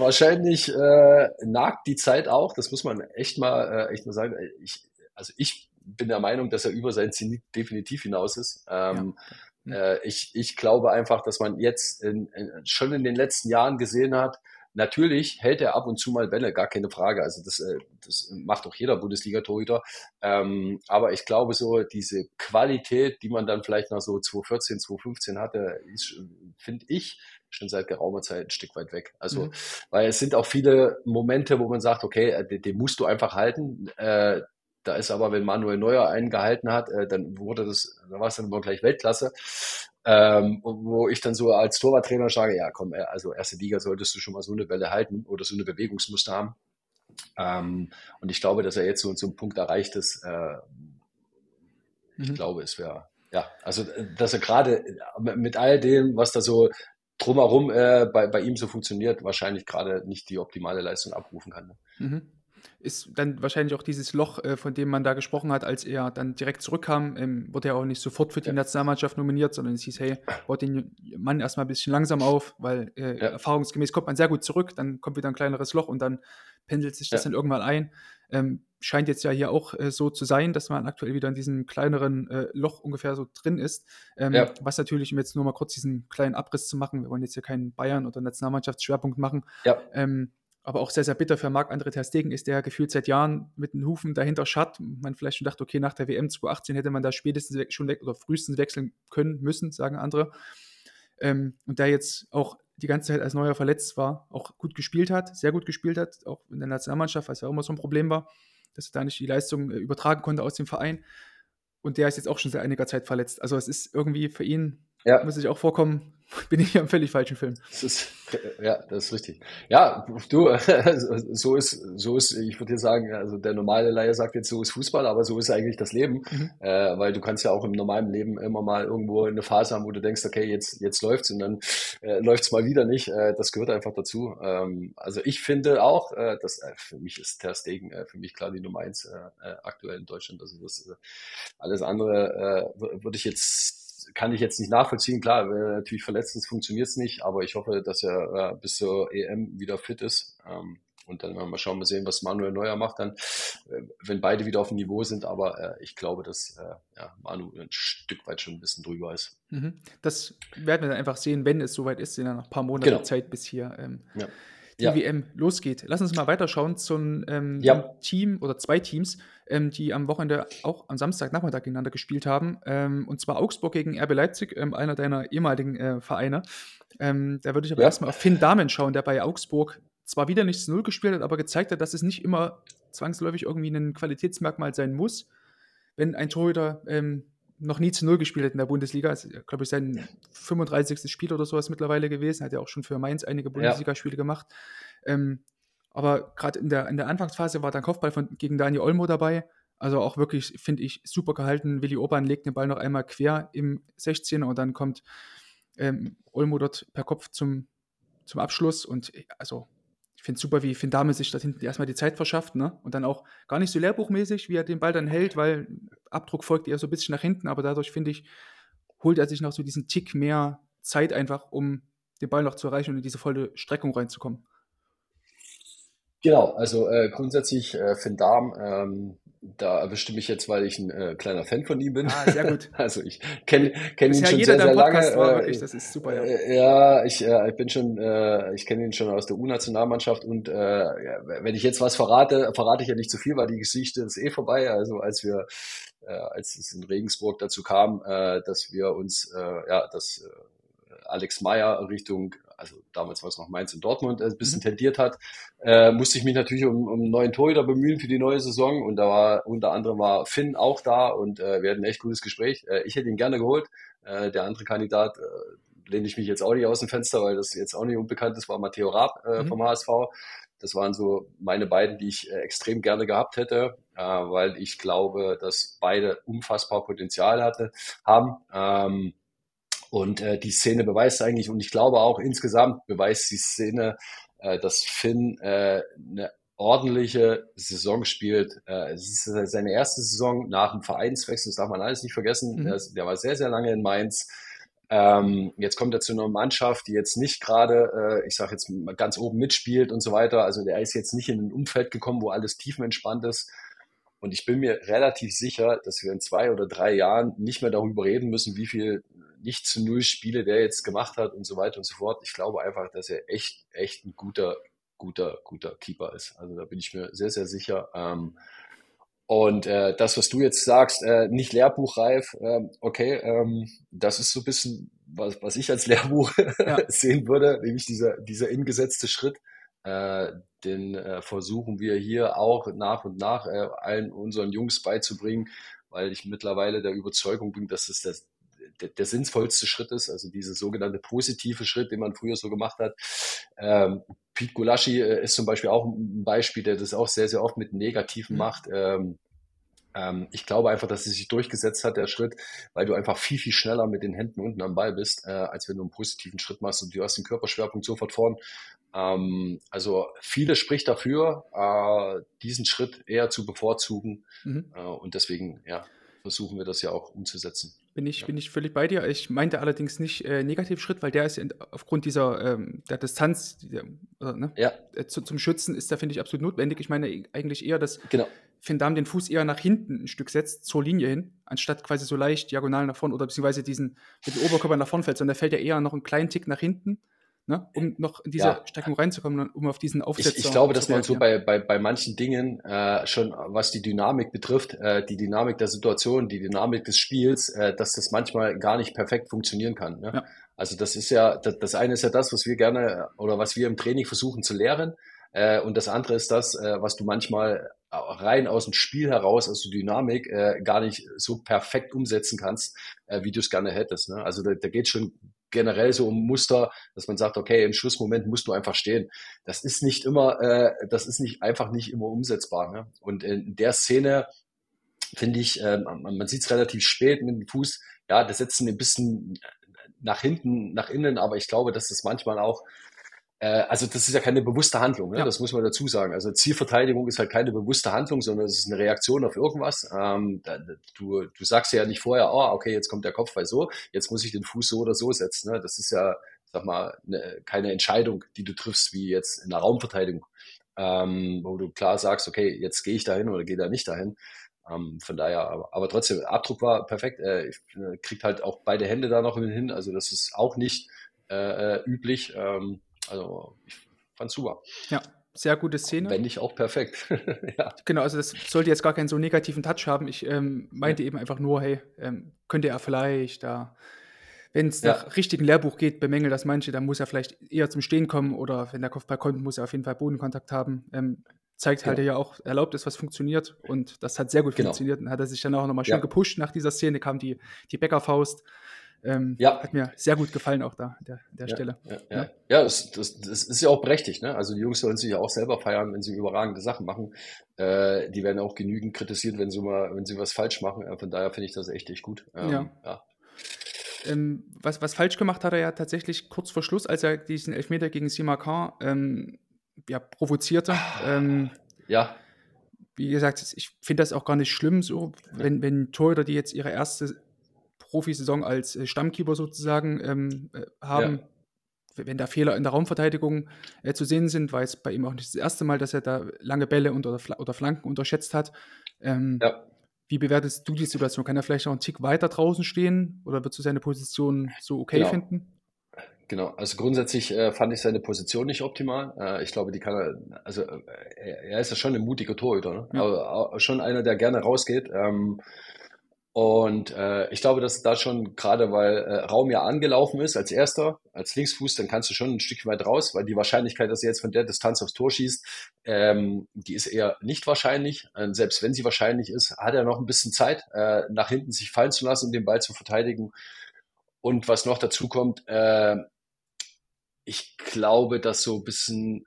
Speaker 5: nagt die Zeit auch. Das muss man echt mal sagen. Ich bin der Meinung, dass er über sein Zenit definitiv hinaus ist. Ich glaube einfach, dass man jetzt schon in den letzten Jahren gesehen hat, natürlich hält er ab und zu mal Bälle, gar keine Frage. Also das macht auch jeder Bundesliga-Torhüter. Aber ich glaube so, diese Qualität, die man dann vielleicht nach so 2014, 2015 hatte, ist, finde ich, schon seit geraumer Zeit ein Stück weit weg. Also, weil es sind auch viele Momente, wo man sagt, okay, den musst du einfach halten. Da ist aber, wenn Manuel Neuer einen gehalten hat, dann war es dann immer gleich Weltklasse. Wo ich dann so als Torwarttrainer sage, ja komm, also erste Liga solltest du schon mal so eine Welle halten oder so eine Bewegungsmuster haben. Und ich glaube, dass er jetzt so einen Punkt erreicht ist. Ich glaube, es wäre, also dass er gerade mit all dem, was da so drumherum bei ihm so funktioniert, wahrscheinlich gerade nicht die optimale Leistung abrufen kann. Ne?
Speaker 1: Ist dann wahrscheinlich auch dieses Loch, von dem man da gesprochen hat, als er dann direkt zurückkam, wurde er auch nicht sofort für die Nationalmannschaft nominiert, sondern es hieß, hey, baut den Mann erstmal ein bisschen langsam auf, weil erfahrungsgemäß kommt man sehr gut zurück, dann kommt wieder ein kleineres Loch und dann pendelt sich das dann irgendwann ein. Scheint jetzt ja hier auch so zu sein, dass man aktuell wieder in diesem kleineren Loch ungefähr so drin ist. Was natürlich, um jetzt nur mal kurz diesen kleinen Abriss zu machen, wir wollen jetzt hier keinen Bayern- oder Nationalmannschaftsschwerpunkt machen, aber auch sehr, sehr bitter für Marc-André ter Stegen ist, der gefühlt seit Jahren mit den Hufen dahinter scharrt. Man vielleicht schon dachte, okay, nach der WM 2018 hätte man da spätestens oder frühestens wechseln können müssen, sagen andere. Und der jetzt auch die ganze Zeit als Neuer verletzt war, auch gut gespielt hat, sehr gut gespielt hat, auch in der Nationalmannschaft, was ja auch immer so ein Problem war, dass er da nicht die Leistung übertragen konnte aus dem Verein. Und der ist jetzt auch schon seit einiger Zeit verletzt. Also es ist irgendwie für ihn, muss ich auch vorkommen, bin ich hier im völlig falschen Film.
Speaker 5: Das ist richtig. Ja, du, so ist, ich würde dir sagen, also der normale Laie sagt jetzt, so ist Fußball, aber so ist eigentlich das Leben, weil du kannst ja auch im normalen Leben immer mal irgendwo eine Phase haben, wo du denkst, okay, jetzt läuft's und dann läuft's mal wieder nicht. Das gehört einfach dazu. Also ich finde auch, dass für mich ist ter Stegen für mich klar die Nummer 1 aktuell in Deutschland. Also das alles andere kann ich jetzt nicht nachvollziehen. Klar, wenn er natürlich verletzt ist, funktioniert es nicht, aber ich hoffe, dass er bis zur EM wieder fit ist. Und dann mal sehen, was Manuel Neuer macht dann, wenn beide wieder auf dem Niveau sind. Aber ich glaube, dass Manu ein Stück weit schon ein bisschen drüber ist.
Speaker 1: Das werden wir dann einfach sehen, wenn es soweit ist, in ein paar Monate Zeit bis hier die
Speaker 5: Ja,
Speaker 1: WM losgeht. Lass uns mal weiterschauen zum
Speaker 5: ja,
Speaker 1: Team oder zwei Teams, die am Wochenende auch am Samstagnachmittag gegeneinander gespielt haben. Und zwar Augsburg gegen RB Leipzig, einer deiner ehemaligen Vereine. Da würde ich aber
Speaker 5: ja.
Speaker 1: erstmal auf Finn Dahmen schauen, der bei Augsburg zwar wieder nicht zu Null gespielt hat, aber gezeigt hat, dass es nicht immer zwangsläufig irgendwie ein Qualitätsmerkmal sein muss, wenn ein Torhüter noch nie zu Null gespielt hat in der Bundesliga. Das ist, glaube ich, sein 35. Spiel oder sowas mittlerweile gewesen. Hat ja auch schon für Mainz einige
Speaker 5: Ja,
Speaker 1: Bundesligaspiele gemacht. Aber gerade in der Anfangsphase war dann Kopfball gegen Dani Olmo dabei. Also auch wirklich, finde ich, super gehalten. Willi Orban legt den Ball noch einmal quer im 16er und dann kommt Olmo dort per Kopf zum Abschluss. Und also ich finde es super, wie Finn Dame sich da hinten erstmal die Zeit verschafft, ne? Und dann auch gar nicht so lehrbuchmäßig, wie er den Ball dann hält, weil Abdruck folgt eher so ein bisschen nach hinten, aber dadurch, finde ich, holt er sich noch so diesen Tick mehr Zeit einfach, um den Ball noch zu erreichen und in diese volle Streckung reinzukommen.
Speaker 5: genau. Also grundsätzlich Finn Dahm, da erwischte mich jetzt, weil ich ein kleiner Fan von ihm bin.
Speaker 1: Ah, sehr gut.
Speaker 5: Also ich kenn ihn
Speaker 1: Bisher
Speaker 5: schon
Speaker 1: jeder,
Speaker 5: sehr,
Speaker 1: der im
Speaker 5: sehr lange.
Speaker 1: Podcast war, wirklich, das ist super, ja.
Speaker 5: Ja, ich bin schon, ich kenne ihn schon aus der U-Nationalmannschaft und ja, wenn ich jetzt was verrate, verrate ich ja nicht zu viel, weil die Geschichte ist eh vorbei. Also als es in Regensburg dazu kam, dass wir uns, dass Alex Meyer Richtung, also damals war es noch Mainz und Dortmund, ein bisschen tendiert hat, musste ich mich natürlich um einen neuen Torhüter bemühen für die neue Saison und da war unter anderem war Finn auch da und wir hatten ein echt gutes Gespräch. Ich hätte ihn gerne geholt. Der andere Kandidat lehne ich mich jetzt auch nicht aus dem Fenster, weil das jetzt auch nicht unbekannt ist, war Matteo Raab vom HSV. Das waren so meine beiden, die ich extrem gerne gehabt hätte, weil ich glaube, dass beide unfassbar Potenzial haben. Und die Szene beweist eigentlich, und ich glaube auch insgesamt beweist die Szene, dass Finn eine ordentliche Saison spielt. Es ist seine erste Saison nach dem Vereinswechsel, das darf man alles nicht vergessen. Der war sehr, sehr lange in Mainz. Jetzt kommt er zu einer Mannschaft, die jetzt nicht gerade, ich sage jetzt mal ganz oben mitspielt und so weiter. Also der ist jetzt nicht in ein Umfeld gekommen, wo alles tiefenentspannt ist. Und ich bin mir relativ sicher, dass wir in 2 oder 3 Jahren nicht mehr darüber reden müssen, wie viel nicht zu Null Spiele der jetzt gemacht hat und so weiter und so fort. Ich glaube einfach, dass er echt ein guter Keeper ist. Also da bin ich mir sehr, sehr sicher. Und das, was du jetzt sagst, nicht lehrbuchreif, okay, das ist so ein bisschen, was ich als Lehrbuch
Speaker 1: Ja.
Speaker 5: sehen würde, nämlich dieser ingesetzte Schritt. Den versuchen wir hier auch nach und nach allen unseren Jungs beizubringen, weil ich mittlerweile der Überzeugung bin, dass es der sinnvollste Schritt ist, also dieser sogenannte positive Schritt, den man früher so gemacht hat. Pete Gulaschi ist zum Beispiel auch ein Beispiel, der das auch sehr, sehr oft mit Negativen macht. Ich glaube einfach, dass es sich durchgesetzt hat, der Schritt, weil du einfach viel, viel schneller mit den Händen unten am Ball bist, als wenn du einen positiven Schritt machst und du hast den Körperschwerpunkt sofort vorn. Also vieles spricht dafür, diesen Schritt eher zu bevorzugen. Und deswegen, ja, versuchen wir das ja auch umzusetzen.
Speaker 1: Bin ich völlig bei dir. Ich meinte allerdings nicht Negativschritt, weil der ist aufgrund der Distanz
Speaker 5: Ja,
Speaker 1: zum Schützen ist der, finde ich, absolut notwendig. Ich meine eigentlich eher, dass
Speaker 5: genau.
Speaker 1: Finn Dahm den Fuß eher nach hinten ein Stück setzt, zur Linie hin, anstatt quasi so leicht diagonal nach vorn oder beziehungsweise mit dem Oberkörper nach vorn fällt, sondern der fällt ja eher noch einen kleinen Tick nach hinten, ne, um noch in diese Streckung reinzukommen, um auf diesen Aufsetzer
Speaker 5: Ich glaube, dass
Speaker 1: zu
Speaker 5: man so
Speaker 1: reagieren.
Speaker 5: bei manchen Dingen schon, was die Dynamik betrifft, die Dynamik der Situation, die Dynamik des Spiels, dass das manchmal gar nicht perfekt funktionieren kann. Ne?
Speaker 1: Ja.
Speaker 5: Also das ist ja, das eine ist ja das, was wir gerne oder was wir im Training versuchen zu lehren. Und das andere ist das, was du manchmal rein aus dem Spiel heraus, aus der Dynamik, gar nicht so perfekt umsetzen kannst, wie du es gerne hättest. Ne? Also da geht schon generell so um Muster, dass man sagt, okay, im Schlussmoment musst du einfach stehen. Das ist nicht immer, das ist einfach nicht immer umsetzbar. Ne? Und in der Szene finde ich, man sieht es relativ spät mit dem Fuß, ja, das setzt ein bisschen nach hinten, nach innen, aber ich glaube, dass das manchmal auch also das ist ja keine bewusste Handlung, ne?
Speaker 1: Ja.
Speaker 5: Das muss man dazu sagen. Also Zielverteidigung ist halt keine bewusste Handlung, sondern es ist eine Reaktion auf irgendwas. Du sagst ja nicht vorher, oh, okay, jetzt kommt der Kopfball so, jetzt muss ich den Fuß so oder so setzen. Ne? Das ist ja, sag mal, keine Entscheidung, die du triffst, wie jetzt in der Raumverteidigung, wo du klar sagst, okay, jetzt gehe ich dahin oder gehe da nicht dahin. Von daher, aber trotzdem, Abdruck war perfekt. Kriegt halt auch beide Hände da noch hin, also das ist auch nicht üblich. Also fand super.
Speaker 1: Ja, sehr gute Szene.
Speaker 5: Wenn nicht auch perfekt. Ja.
Speaker 1: Genau, also das sollte jetzt gar keinen so negativen Touch haben. Ich meinte eben einfach nur, hey, könnte er vielleicht da, wenn es
Speaker 5: Ja.
Speaker 1: nach richtigen Lehrbuch geht, bemängelt das manche, dann muss er vielleicht eher zum Stehen kommen oder wenn der Kopfball kommt, muss er auf jeden Fall Bodenkontakt haben. Zeigt halt
Speaker 5: Genau.
Speaker 1: ja auch, erlaubt ist, was funktioniert und das hat sehr gut
Speaker 5: Genau.
Speaker 1: funktioniert und hat er sich dann auch nochmal schön
Speaker 5: Ja.
Speaker 1: gepusht. Nach dieser Szene kam die Bäckerfaust.
Speaker 5: Ja.
Speaker 1: Hat mir sehr gut gefallen auch da an der Stelle.
Speaker 5: Ja, das ist ja auch berechtigt, ne? Also die Jungs sollen sich ja auch selber feiern, wenn sie überragende Sachen machen. Die werden auch genügend kritisiert, wenn sie was falsch machen. Von daher finde ich das echt gut.
Speaker 1: Ja.
Speaker 5: Ja.
Speaker 1: Was falsch gemacht hat er ja tatsächlich kurz vor Schluss, als er diesen Elfmeter gegen Simakar provozierte.
Speaker 5: Ja,
Speaker 1: Wie gesagt, ich finde das auch gar nicht schlimm, so, wenn Torhüter, die jetzt ihre erste Profisaison als Stammkeeper sozusagen haben, wenn da Fehler in der Raumverteidigung zu sehen sind, war es bei ihm auch nicht das erste Mal, dass er da lange Bälle oder Flanken unterschätzt hat.
Speaker 5: ja.
Speaker 1: Wie bewertest du die Situation? Kann er vielleicht noch einen Tick weiter draußen stehen oder würdest du seine Position so okay
Speaker 5: Genau.
Speaker 1: finden?
Speaker 5: Genau, also grundsätzlich fand ich seine Position nicht optimal. Ich glaube, die kann er, also er ist ja schon ein mutiger Torhüter, ne?
Speaker 1: Ja.
Speaker 5: Aber auch schon einer, der gerne rausgeht. Und ich glaube, dass da schon, gerade weil Raum ja angelaufen ist als erster, als Linksfuß, dann kannst du schon ein Stück weit raus, weil die Wahrscheinlichkeit, dass er jetzt von der Distanz aufs Tor schießt, die ist eher nicht wahrscheinlich. Selbst wenn sie wahrscheinlich ist, hat er noch ein bisschen Zeit, nach hinten sich fallen zu lassen, um den Ball zu verteidigen. Und was noch dazu kommt, ich glaube, dass so ein bisschen,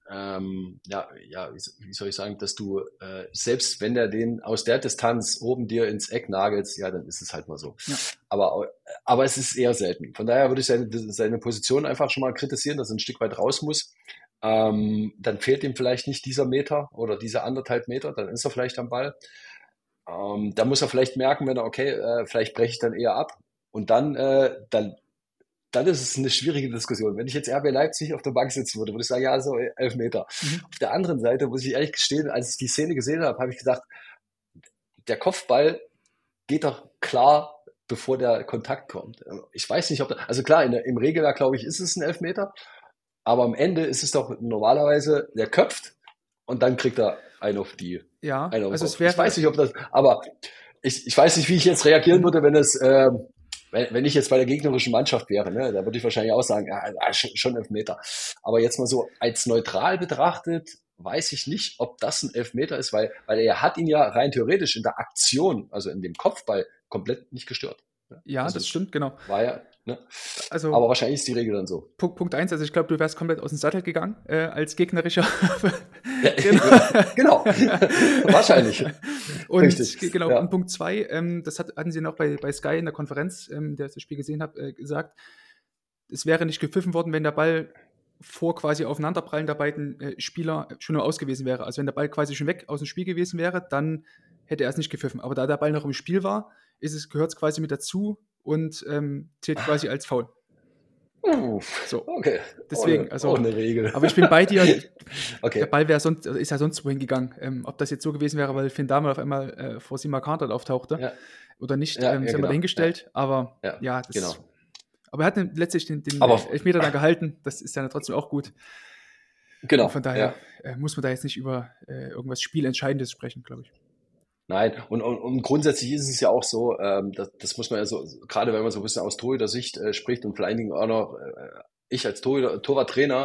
Speaker 5: wie soll ich sagen, dass du, selbst wenn der den aus der Distanz oben dir ins Eck nagelst, ja, dann ist es halt mal so.
Speaker 1: Ja.
Speaker 5: Aber es ist eher selten. Von daher würde ich seine Position einfach schon mal kritisieren, dass er ein Stück weit raus muss. Dann fehlt ihm vielleicht nicht dieser Meter oder diese 1,5 Meter, dann ist er vielleicht am Ball. Da muss er vielleicht merken, wenn er, vielleicht breche ich dann eher ab. Und dann ist es eine schwierige Diskussion. Wenn ich jetzt RB Leipzig auf der Bank sitzen würde ich sagen, ja, so 11 Meter. Auf der anderen Seite muss ich ehrlich gestehen, als ich die Szene gesehen habe, habe ich gedacht, der Kopfball geht doch klar, bevor der Kontakt kommt. Ich weiß nicht, also klar, im Regelwerk, glaube ich, ist es ein Elfmeter, aber am Ende ist es doch normalerweise, der köpft und dann kriegt er einen auf die.
Speaker 1: Ja,
Speaker 5: einen auf
Speaker 1: also
Speaker 5: den
Speaker 1: es
Speaker 5: Kopf.
Speaker 1: wäre.
Speaker 5: Ich weiß nicht, ob das, aber ich weiß nicht, wie ich jetzt reagieren würde, wenn ich jetzt bei der gegnerischen Mannschaft wäre, ne, da würde ich wahrscheinlich auch sagen, schon Elfmeter. Aber jetzt mal so als neutral betrachtet, weiß ich nicht, ob das ein Elfmeter ist, weil er hat ihn ja rein theoretisch in der Aktion, also in dem Kopfball, komplett nicht gestört.
Speaker 1: Ja,
Speaker 5: also
Speaker 1: das stimmt, genau.
Speaker 5: War ja, ne?
Speaker 1: Also,
Speaker 5: aber wahrscheinlich ist die Regel dann so.
Speaker 1: Punkt 1, also ich glaube, du wärst komplett aus dem Sattel gegangen als gegnerischer.
Speaker 5: Genau. Wahrscheinlich.
Speaker 1: Und
Speaker 5: Richtig.
Speaker 1: genau,
Speaker 5: Ja.
Speaker 1: und Punkt 2, das hatten sie noch bei Sky in der Konferenz, der ich das Spiel gesehen habe, gesagt, es wäre nicht gepfiffen worden, wenn der Ball vor quasi Aufeinanderprallen der beiden Spieler schon nur aus gewesen wäre. Also wenn der Ball quasi schon weg aus dem Spiel gewesen wäre, dann hätte er es nicht gepfiffen. Aber da der Ball noch im Spiel war, gehört es quasi mit dazu und zählt quasi als Foul. So.
Speaker 5: Okay.
Speaker 1: Deswegen, also
Speaker 5: auch eine Regel.
Speaker 1: Aber ich bin bei dir.
Speaker 5: Okay.
Speaker 1: Der Ball ist ja sonst wohin gegangen. Ob das jetzt so gewesen wäre, weil Finn Dahmen auf einmal vor Simakar dort auftauchte oder nicht, sind wir
Speaker 5: genau.
Speaker 1: dahingestellt. Aber das.
Speaker 5: Genau.
Speaker 1: Aber er hat letztlich den Elfmeter dann gehalten. Das ist ja trotzdem auch gut.
Speaker 5: Genau.
Speaker 1: Und von daher muss man da jetzt nicht über irgendwas Spielentscheidendes sprechen, glaube ich.
Speaker 5: Nein, und grundsätzlich ist es ja auch so, das muss man ja so, gerade wenn man so ein bisschen aus Torhüter-Sicht spricht und vor allen Dingen auch noch ich als Torwarttrainer,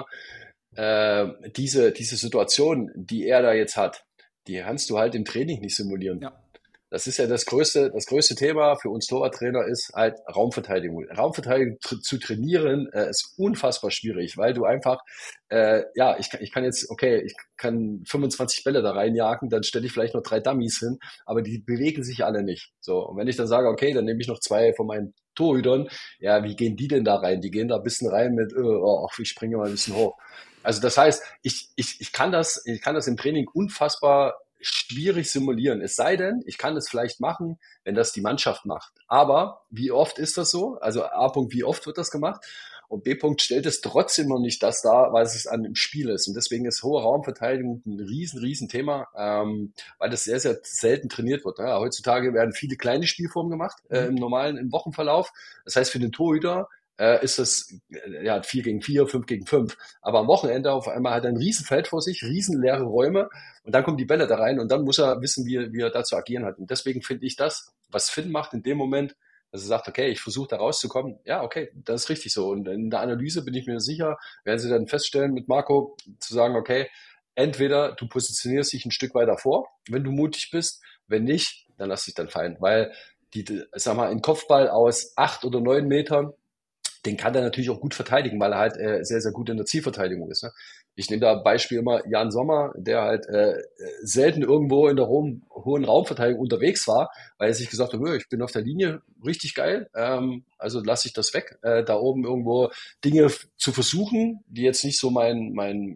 Speaker 5: diese Situation, die er da jetzt hat, die kannst du halt im Training nicht simulieren.
Speaker 1: Ja.
Speaker 5: Das ist ja das größte Thema für uns Torwarttrainer ist halt Raumverteidigung. Raumverteidigung zu trainieren ist unfassbar schwierig, weil du einfach, ich kann jetzt, ich kann 25 Bälle da reinjagen, dann stelle ich vielleicht noch 3 Dummies hin, aber die bewegen sich alle nicht. So, und wenn ich dann sage, okay, dann nehme ich noch 2 von meinen Torhütern, ja, wie gehen die denn da rein? Die gehen da ein bisschen rein mit, ich springe mal ein bisschen hoch. Also das heißt, ich kann das im Training unfassbar schwierig simulieren. Es sei denn, ich kann es vielleicht machen, wenn das die Mannschaft macht. Aber wie oft ist das so? Also A. wie oft wird das gemacht? Und B. stellt es trotzdem noch nicht das dar, was es an dem Spiel ist. Und deswegen ist hohe Raumverteidigung ein riesen Thema, weil das sehr, sehr selten trainiert wird. Ja, heutzutage werden viele kleine Spielformen gemacht im Wochenverlauf. Das heißt, für den Torhüter ist es 4 gegen 4, 5 gegen 5. Aber am Wochenende auf einmal hat er ein Riesenfeld vor sich, riesenleere Räume und dann kommen die Bälle da rein und dann muss er wissen, wie er da zu agieren hat. Und deswegen finde ich das, was Finn macht in dem Moment, dass er sagt, okay, ich versuche da rauszukommen. Ja, okay, das ist richtig so. Und in der Analyse bin ich mir sicher, werden sie dann feststellen mit Marco, zu sagen, okay, entweder du positionierst dich ein Stück weiter vor, wenn du mutig bist, wenn nicht, dann lass dich dann fallen. Weil ein Kopfball aus 8 oder 9 Metern, den kann er natürlich auch gut verteidigen, weil er halt sehr, sehr gut in der Zielverteidigung ist. Ne? Ich nehme da Beispiel immer Jan Sommer, der halt selten irgendwo in der hohen Raumverteidigung unterwegs war, weil er sich gesagt hat, ich bin auf der Linie richtig geil, also lasse ich das weg, da oben irgendwo Dinge zu versuchen, die jetzt nicht so meinem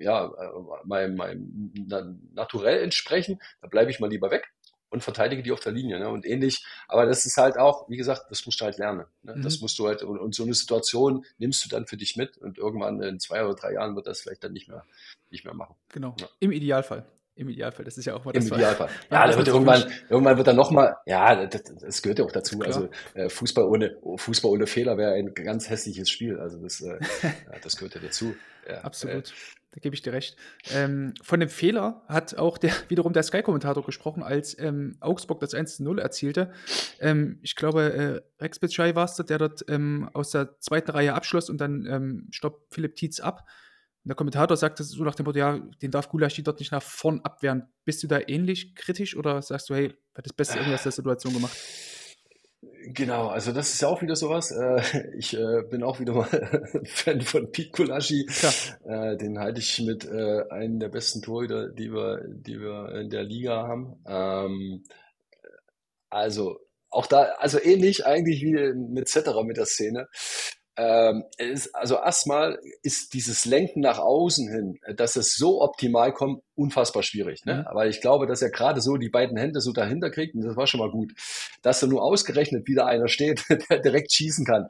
Speaker 5: Naturell entsprechen, da bleibe ich mal lieber weg und verteidige die auf der Linie. Ne? Und ähnlich, aber das ist halt auch, wie gesagt, das musst du halt lernen. Ne? Das musst du halt, und so eine Situation nimmst du dann für dich mit und irgendwann in 2 oder 3 Jahren wird das vielleicht dann nicht mehr machen.
Speaker 1: Genau, ja. Im Idealfall, das ist ja auch mal
Speaker 5: das. Im Idealfall. Ja, das wird irgendwann wird dann nochmal, ja, das gehört ja auch dazu. Also Fußball ohne Fehler wäre ein ganz hässliches Spiel. Also das gehört ja dazu. Ja,
Speaker 1: absolut. Da gebe ich dir recht. Von dem Fehler hat auch wiederum der Sky-Kommentator gesprochen, als Augsburg das 1:0 erzielte. Ich glaube, Rex Bitschei war es, der dort aus der zweiten Reihe abschloss und dann stoppt Philipp Tietz ab. Und der Kommentator sagte so nach dem Motto, ja, den darf Gulaschi dort nicht nach vorn abwehren. Bist du da ähnlich kritisch oder sagst du, hey, hat das Beste irgendwas der Situation gemacht?
Speaker 5: Genau, also das ist ja auch wieder sowas. Ich bin auch wieder mal Fan von Pete Gulaschi. Den halte ich mit einem der besten Torhüter, die wir in der Liga haben. Also auch da, also ähnlich eigentlich wie mit Zetterer mit der Szene. Also erstmal ist dieses Lenken nach außen hin, dass es so optimal kommt, unfassbar schwierig. Ne? Aber ich glaube, dass er gerade so die beiden Hände so dahinter kriegt und das war schon mal gut. Dass er nur ausgerechnet wieder einer steht, der direkt schießen kann.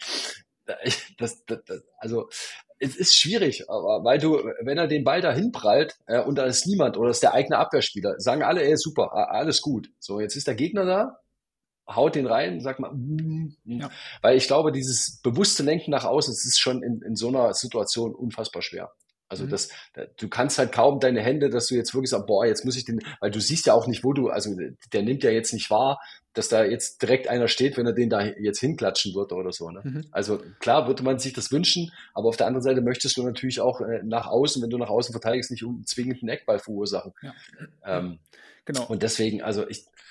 Speaker 5: Also es ist schwierig, aber weil wenn er den Ball dahin prallt und da ist niemand oder ist der eigene Abwehrspieler, sagen alle, ey, super, alles gut. So, jetzt ist der Gegner da, haut den rein, sagt mal, weil ich glaube, dieses bewusste Lenken nach außen, das ist schon in so einer Situation unfassbar schwer. Also du kannst halt kaum deine Hände, dass du jetzt wirklich sagst, jetzt muss ich weil du siehst ja auch nicht, also der nimmt ja jetzt nicht wahr, dass da jetzt direkt einer steht, wenn er den da jetzt hinklatschen würde oder so. Ne? Also klar würde man sich das wünschen, aber auf der anderen Seite möchtest du natürlich auch nach außen, wenn du nach außen verteidigst, nicht zwingend einen Eckball verursachen. Ja. Genau. Und deswegen, also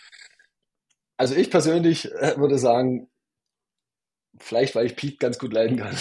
Speaker 5: ich persönlich würde sagen, vielleicht, weil ich Pete ganz gut leiden kann.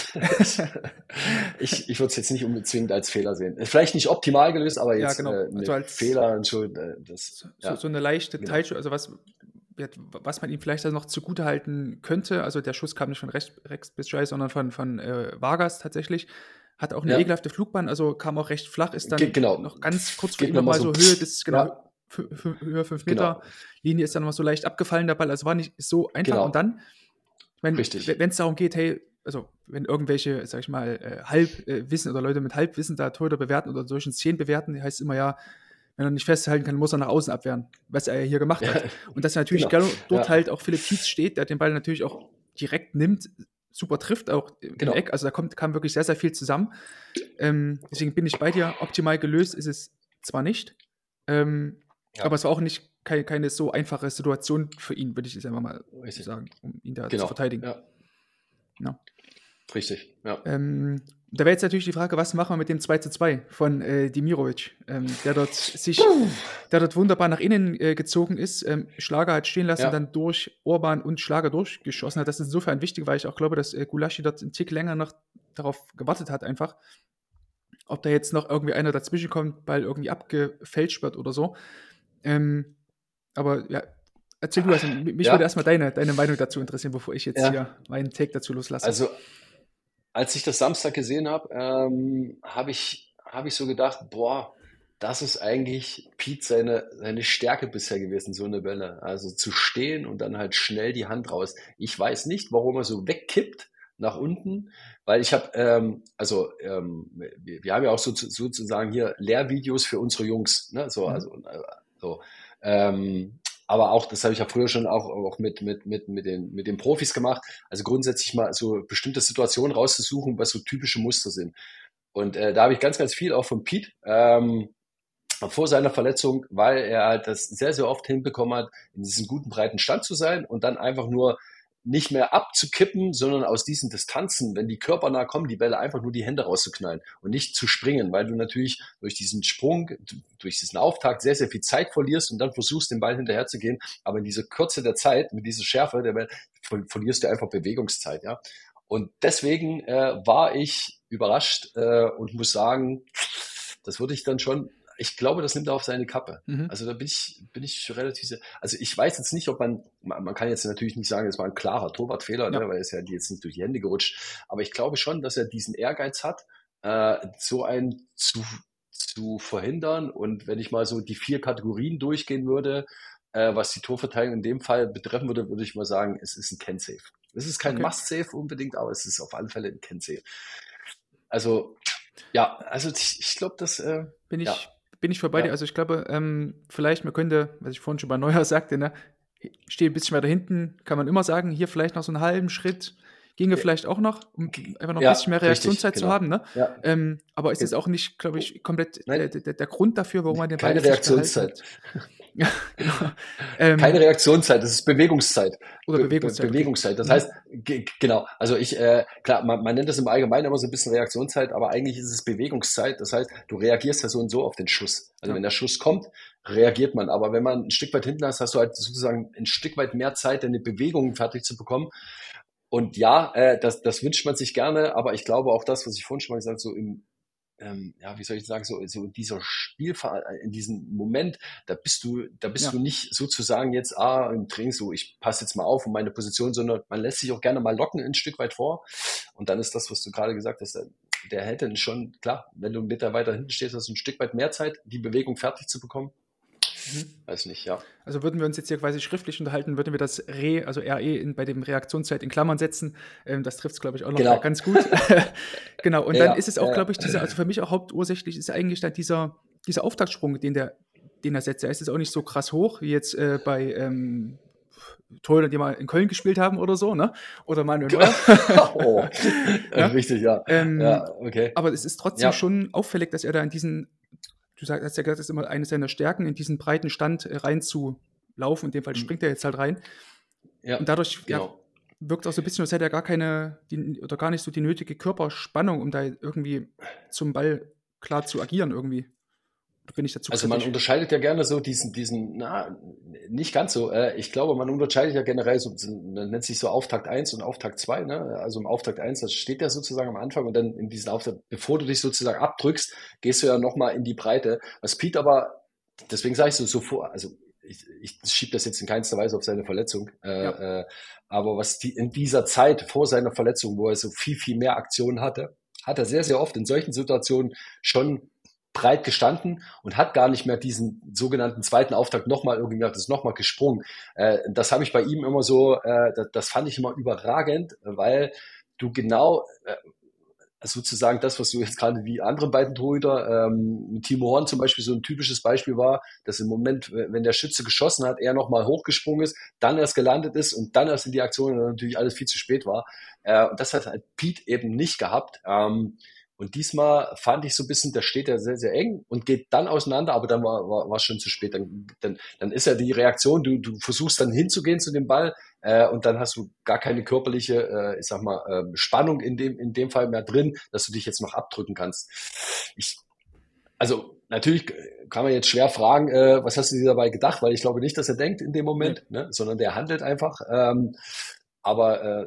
Speaker 5: Ich würde es jetzt nicht unbedingt als Fehler sehen. Vielleicht nicht optimal gelöst, aber jetzt
Speaker 1: also als
Speaker 5: Fehler.
Speaker 1: So eine leichte Teilschuld, also was man ihm vielleicht noch zugutehalten könnte, also der Schuss kam nicht von Rex Bitschei, sondern von Vargas tatsächlich, hat auch eine ekelhafte Flugbahn, also kam auch recht flach, ist dann noch ganz kurz vor ihm nochmal so Höhe des, Höhe 5 Meter, Linie ist dann noch so leicht abgefallen, der Ball, also war nicht so einfach. Und dann, wenn es darum geht, hey, also wenn irgendwelche, sag ich mal, Halbwissen oder Leute mit Halbwissen da Torhüter bewerten oder solchen Szenen bewerten, heißt immer wenn er nicht festhalten kann, muss er nach außen abwehren, was er ja hier gemacht hat. Und dass er natürlich dort halt auch Philipp Tietz steht, der den Ball natürlich auch direkt nimmt, super trifft, auch im Eck, also da kam wirklich sehr, sehr viel zusammen. Deswegen bin ich bei dir, optimal gelöst ist es zwar nicht, aber es war auch nicht keine so einfache Situation für ihn, würde ich jetzt einfach mal sagen, um ihn da zu verteidigen. Ja.
Speaker 5: Richtig, ja.
Speaker 1: Da wäre jetzt natürlich die Frage, was machen wir mit dem 2:2 von Dimirovic, der dort wunderbar nach innen gezogen ist, Schlager hat stehen lassen, dann durch Orban und Schlager durchgeschossen hat. Das ist insofern wichtig, weil ich auch glaube, dass Gulaschi dort einen Tick länger noch darauf gewartet hat einfach. Ob da jetzt noch irgendwie einer dazwischen kommt, weil irgendwie abgefälscht wird oder so. Aber ja, erzähl du, also mich würde erstmal deine Meinung dazu interessieren, bevor ich jetzt hier meinen Take dazu loslasse.
Speaker 5: Also, als ich das Samstag gesehen habe, habe ich so gedacht, das ist eigentlich Pete seine Stärke bisher gewesen, so eine Bälle. Also zu stehen und dann halt schnell die Hand raus. Ich weiß nicht, warum er so wegkippt nach unten, weil ich habe, wir haben ja auch sozusagen hier Lehrvideos für unsere Jungs, ne? aber auch, das habe ich ja früher schon auch mit den Profis gemacht, also grundsätzlich mal so bestimmte Situationen rauszusuchen, was so typische Muster sind. Und da habe ich ganz, ganz viel auch von Pete vor seiner Verletzung, weil er halt das sehr, sehr oft hinbekommen hat, in diesem guten, breiten Stand zu sein und dann einfach nur nicht mehr abzukippen, sondern aus diesen Distanzen, wenn die körpernah kommen, die Bälle einfach nur die Hände rauszuknallen und nicht zu springen, weil du natürlich durch diesen Sprung, durch diesen Auftakt sehr, sehr viel Zeit verlierst und dann versuchst, den Ball hinterher zu gehen. Aber in dieser Kürze der Zeit, mit dieser Schärfe, verlierst du einfach Bewegungszeit, ja. Und deswegen war ich überrascht und muss sagen, das würde ich dann schon, ich glaube, das nimmt er auf seine Kappe. Also da bin ich relativ sehr, also ich weiß jetzt nicht, ob man kann jetzt natürlich nicht sagen, es war ein klarer Torwartfehler, ne, weil er ist ja jetzt nicht durch die Hände gerutscht, aber ich glaube schon, dass er diesen Ehrgeiz hat, so einen zu verhindern. Und wenn ich mal so die 4 Kategorien durchgehen würde, was die Torverteidigung in dem Fall betreffen würde, würde ich mal sagen, es ist ein Can-Save. Es ist kein Must-Save unbedingt, aber es ist auf alle Fälle ein Can-Save. Also, ja, also ich glaube, das
Speaker 1: Bin ich vorbei dir. Also ich glaube, vielleicht man könnte, was ich vorhin schon bei Neuer sagte, ne, stehe ein bisschen weiter hinten, kann man immer sagen, hier vielleicht noch so einen halben Schritt, ginge vielleicht auch noch, um einfach noch ein bisschen mehr Reaktionszeit zu haben. Ne?
Speaker 5: Ja.
Speaker 1: Aber es ist auch nicht, glaube ich, komplett der Grund dafür, warum man den Ball
Speaker 5: keine Reaktionszeit.
Speaker 1: Ja, genau.
Speaker 5: Keine Reaktionszeit, das ist Bewegungszeit.
Speaker 1: Oder Bewegungszeit.
Speaker 5: Bewegungszeit. Das heißt, genau, also klar, man nennt das im Allgemeinen immer so ein bisschen Reaktionszeit, aber eigentlich ist es Bewegungszeit. Das heißt, du reagierst ja so und so auf den Schuss. Also wenn der Schuss kommt, reagiert man. Aber wenn man ein Stück weit hinten hast du halt sozusagen ein Stück weit mehr Zeit, deine Bewegungen fertig zu bekommen. Und ja, das wünscht man sich gerne, aber ich glaube auch das, was ich vorhin schon mal gesagt habe, so wie soll ich sagen, so in dieser in diesem Moment, da bist du nicht sozusagen jetzt, im Training so, ich passe jetzt mal auf um meine Position, sondern man lässt sich auch gerne mal locken ein Stück weit vor. Und dann ist das, was du gerade gesagt hast, der hätte schon, klar, wenn du einen Meter weiter hinten stehst, hast du ein Stück weit mehr Zeit, die Bewegung fertig zu bekommen. Weiß nicht, ja.
Speaker 1: Also würden wir uns jetzt hier quasi schriftlich unterhalten, würden wir das RE bei dem Reaktionszeit in Klammern setzen. Das trifft es, glaube ich, auch noch ganz gut. Genau, und dann ist es auch, glaube ich, also für mich auch hauptursächlich ist eigentlich dann dieser Auftaktsprung, den er setzt. Er ist jetzt auch nicht so krass hoch, wie jetzt bei Torhüter, die mal in Köln gespielt haben oder so, ne? Oder Manuel Neuer.
Speaker 5: Richtig, ja. Okay.
Speaker 1: Aber es ist trotzdem schon auffällig, dass er da in diesen, du hast ja gesagt, das ist immer eine seiner Stärken, in diesen breiten Stand reinzulaufen. In dem Fall springt er jetzt halt rein. Ja, und dadurch wirkt auch so ein bisschen, als hätte er gar nicht so die nötige Körperspannung, um da irgendwie zum Ball klar zu agieren irgendwie. Bin ich dazu
Speaker 5: kritisch? Man unterscheidet ja gerne so diesen, nicht ganz so. Ich glaube, man unterscheidet ja generell so, man nennt sich so Auftakt 1 und Auftakt 2. Ne? Also im Auftakt 1, das steht ja sozusagen am Anfang und dann in diesen Auftakt, bevor du dich sozusagen abdrückst, gehst du ja nochmal in die Breite. Was Pete aber, deswegen sage ich so vor, also ich schiebe das jetzt in keinster Weise auf seine Verletzung, aber was in dieser Zeit vor seiner Verletzung, wo er so viel, viel mehr Aktionen hatte, hat er sehr, sehr oft in solchen Situationen schon breit gestanden und hat gar nicht mehr diesen sogenannten zweiten Auftakt nochmal gesprungen. Das habe ich bei ihm immer so, das fand ich immer überragend, weil du genau sozusagen das, was du jetzt gerade wie andere beiden Torhüter, Timo Horn zum Beispiel so ein typisches Beispiel war, dass im Moment, wenn der Schütze geschossen hat, er nochmal hochgesprungen ist, dann erst gelandet ist und dann erst in die Aktion und natürlich alles viel zu spät war. Und das hat halt Pete eben nicht gehabt. Und diesmal fand ich so ein bisschen, da steht er sehr, sehr eng und geht dann auseinander, aber dann war es schon zu spät. Dann ist ja die Reaktion, du versuchst dann hinzugehen zu dem Ball und dann hast du gar keine körperliche, Spannung in dem Fall mehr drin, dass du dich jetzt noch abdrücken kannst. Also natürlich kann man jetzt schwer fragen, was hast du dir dabei gedacht, weil ich glaube nicht, dass er denkt in dem Moment, ne? Sondern der handelt einfach. Aber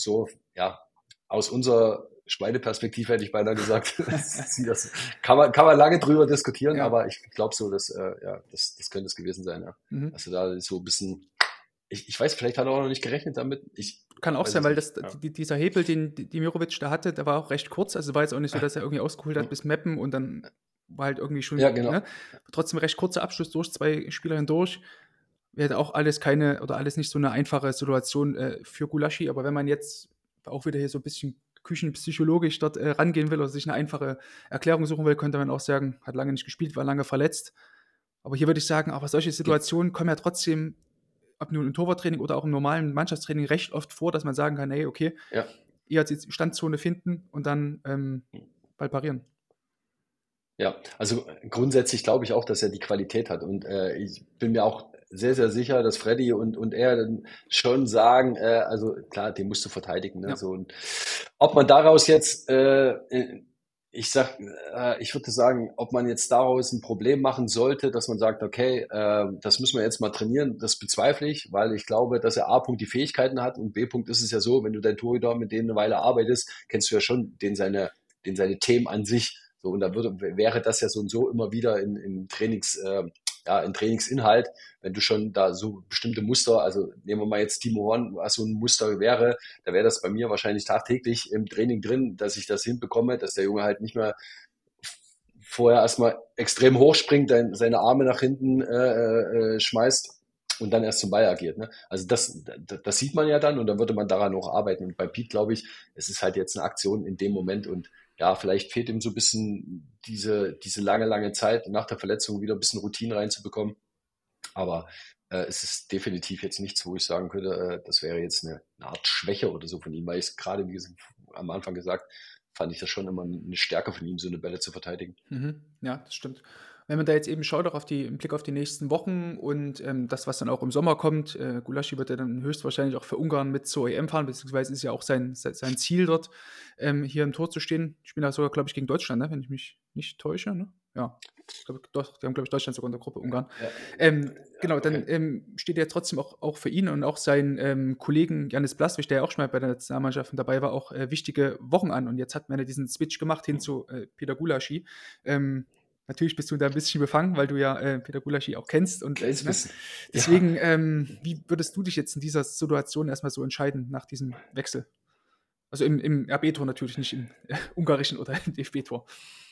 Speaker 5: aus unserer Schweineperspektive hätte ich beinahe gesagt, das kann man lange drüber diskutieren, aber ich glaube so, dass das könnte es gewesen sein. Ja. Also da ist so ein bisschen, ich weiß, vielleicht hat er auch noch nicht gerechnet damit.
Speaker 1: Kann auch sein, weil dieser Hebel, den Dimirovic da hatte, der war auch recht kurz, also war jetzt auch nicht so, dass er irgendwie ausgeholt hat bis Meppen und dann war halt irgendwie schon, trotzdem recht kurzer Abschluss durch 2 Spieler hindurch. Wäre auch alles nicht so eine einfache Situation für Gulaschi, aber wenn man jetzt auch wieder hier so ein bisschen küchenpsychologisch dort rangehen will oder sich eine einfache Erklärung suchen will, könnte man auch sagen, hat lange nicht gespielt, war lange verletzt. Aber hier würde ich sagen, aber solche Situationen kommen ja trotzdem ob nun im Torwarttraining oder auch im normalen Mannschaftstraining, recht oft vor, dass man sagen kann, hey, okay,
Speaker 5: Ja.
Speaker 1: eher die Standzone finden und dann bald parieren.
Speaker 5: Ja, also grundsätzlich glaube ich auch, dass er die Qualität hat. Und ich bin mir auch sehr, sehr sicher, dass Freddy und er dann schon sagen, also klar, den musst du verteidigen. Ne?
Speaker 1: Ja.
Speaker 5: So, und ob man daraus jetzt, ich würde sagen, ob man jetzt daraus ein Problem machen sollte, dass man sagt, okay, das müssen wir jetzt mal trainieren, das bezweifle ich, weil ich glaube, dass er A. die Fähigkeiten hat und B. ist es ja so, wenn du dein Torhüter mit denen eine Weile arbeitest, kennst du ja schon seine Themen an sich. So, und da wäre das ja so und so immer wieder in Trainingsinhalt, wenn du schon da so bestimmte Muster, also nehmen wir mal jetzt Timo Horn, was so ein Muster wäre, da wäre das bei mir wahrscheinlich tagtäglich im Training drin, dass ich das hinbekomme, dass der Junge halt nicht mehr vorher erstmal extrem hoch springt, seine Arme nach hinten schmeißt und dann erst zum Ball agiert. Ne? Also das sieht man ja dann und dann würde man daran auch arbeiten. Und bei Piet, glaube ich, es ist halt jetzt eine Aktion in dem Moment und ja, vielleicht fehlt ihm so ein bisschen diese lange Zeit nach der Verletzung wieder ein bisschen Routine reinzubekommen. Aber es ist definitiv jetzt nichts, wo ich sagen könnte, das wäre jetzt eine Art Schwäche oder so von ihm, weil ich gerade, wie am Anfang gesagt, fand ich das schon immer eine Stärke von ihm, so eine Bälle zu verteidigen.
Speaker 1: Ja, das stimmt. Wenn man da jetzt eben schaut, auch im Blick auf die nächsten Wochen und das, was dann auch im Sommer kommt, Gulaschi wird ja dann höchstwahrscheinlich auch für Ungarn mit zur EM fahren, beziehungsweise ist ja auch sein Ziel dort, hier im Tor zu stehen. Ich bin da sogar, glaube ich, gegen Deutschland, ne? Wenn ich mich nicht täusche. Ne? Ja, die haben, glaube ich, Deutschland sogar in der Gruppe, Ungarn.
Speaker 5: Ja.
Speaker 1: Genau, dann steht ja trotzdem auch für ihn und auch seinen Kollegen Janis Blaswig, der ja auch schon mal bei der Nationalmannschaft dabei war, auch wichtige Wochen an. Und jetzt hat man ja diesen Switch gemacht hin zu Peter Gulaschi. Natürlich bist du da ein bisschen befangen, weil du ja Peter Gulaschi auch kennst. Und deswegen, wie würdest du dich jetzt in dieser Situation erstmal so entscheiden nach diesem Wechsel? Also im RB-Tor natürlich, nicht im ungarischen oder im DFB-Tor.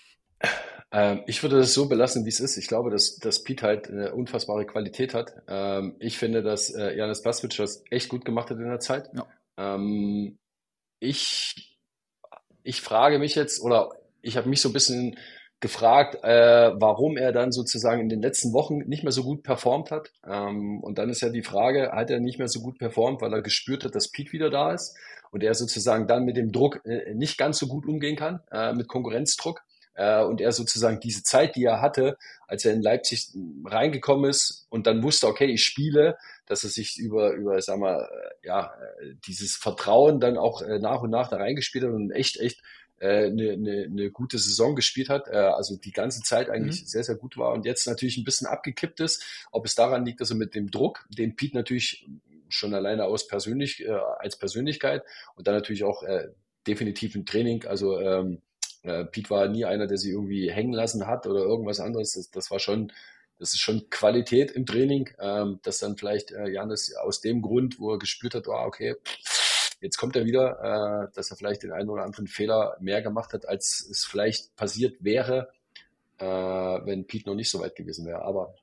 Speaker 5: Ich würde das so belassen, wie es ist. Ich glaube, dass Piet halt eine unfassbare Qualität hat. Ich finde, dass Janis Blaswig das echt gut gemacht hat in der Zeit.
Speaker 1: Ja.
Speaker 5: Ich frage mich jetzt, oder ich habe mich so ein bisschen gefragt, warum er dann sozusagen in den letzten Wochen nicht mehr so gut performt hat. Und dann ist ja die Frage, hat er nicht mehr so gut performt, weil er gespürt hat, dass Piet wieder da ist und er sozusagen dann mit dem Druck nicht ganz so gut umgehen kann, mit Konkurrenzdruck. Und er sozusagen diese Zeit, die er hatte, als er in Leipzig reingekommen ist und dann wusste, okay, ich spiele, dass er sich über sag mal, dieses Vertrauen dann auch nach und nach da reingespielt hat und echt eine gute Saison gespielt hat, also die ganze Zeit eigentlich sehr, sehr gut war und jetzt natürlich ein bisschen abgekippt ist. Ob es daran liegt, dass er mit dem Druck, den Piet natürlich schon alleine als Persönlichkeit und dann natürlich auch definitiv im Training, also Piet war nie einer, der sich irgendwie hängen lassen hat oder irgendwas anderes. Das ist schon Qualität im Training, dass dann vielleicht Janis aus dem Grund, wo er gespürt hat, okay, jetzt kommt er wieder, dass er vielleicht den einen oder anderen Fehler mehr gemacht hat, als es vielleicht passiert wäre, wenn Piet noch nicht so weit gewesen wäre. Aber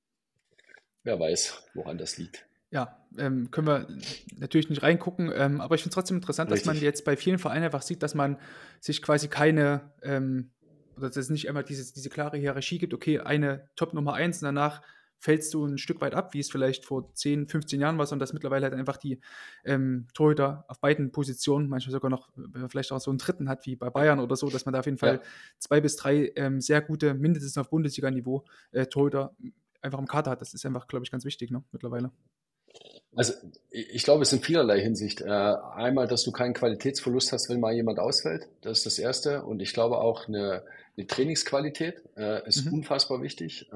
Speaker 5: wer weiß, woran das liegt.
Speaker 1: Ja, können wir natürlich nicht reingucken, aber ich finde es trotzdem interessant, dass man jetzt bei vielen Vereinen einfach sieht, dass man sich quasi keine, oder dass es nicht einmal diese klare Hierarchie gibt, okay, eine Top Nummer 1 und danach fällst du ein Stück weit ab, wie es vielleicht vor 10, 15 Jahren war, sondern dass mittlerweile halt einfach die Torhüter auf beiden Positionen, manchmal sogar noch vielleicht auch so einen dritten hat, wie bei Bayern oder so, dass man da auf jeden Fall 2 bis 3 sehr gute, mindestens auf Bundesliga-Niveau Torhüter einfach im Kader hat. Das ist einfach, glaube ich, ganz wichtig, ne, mittlerweile.
Speaker 5: Also ich glaube, es ist in vielerlei Hinsicht. Einmal, dass du keinen Qualitätsverlust hast, wenn mal jemand ausfällt. Das ist das Erste. Und ich glaube auch eine Trainingsqualität ist unfassbar wichtig.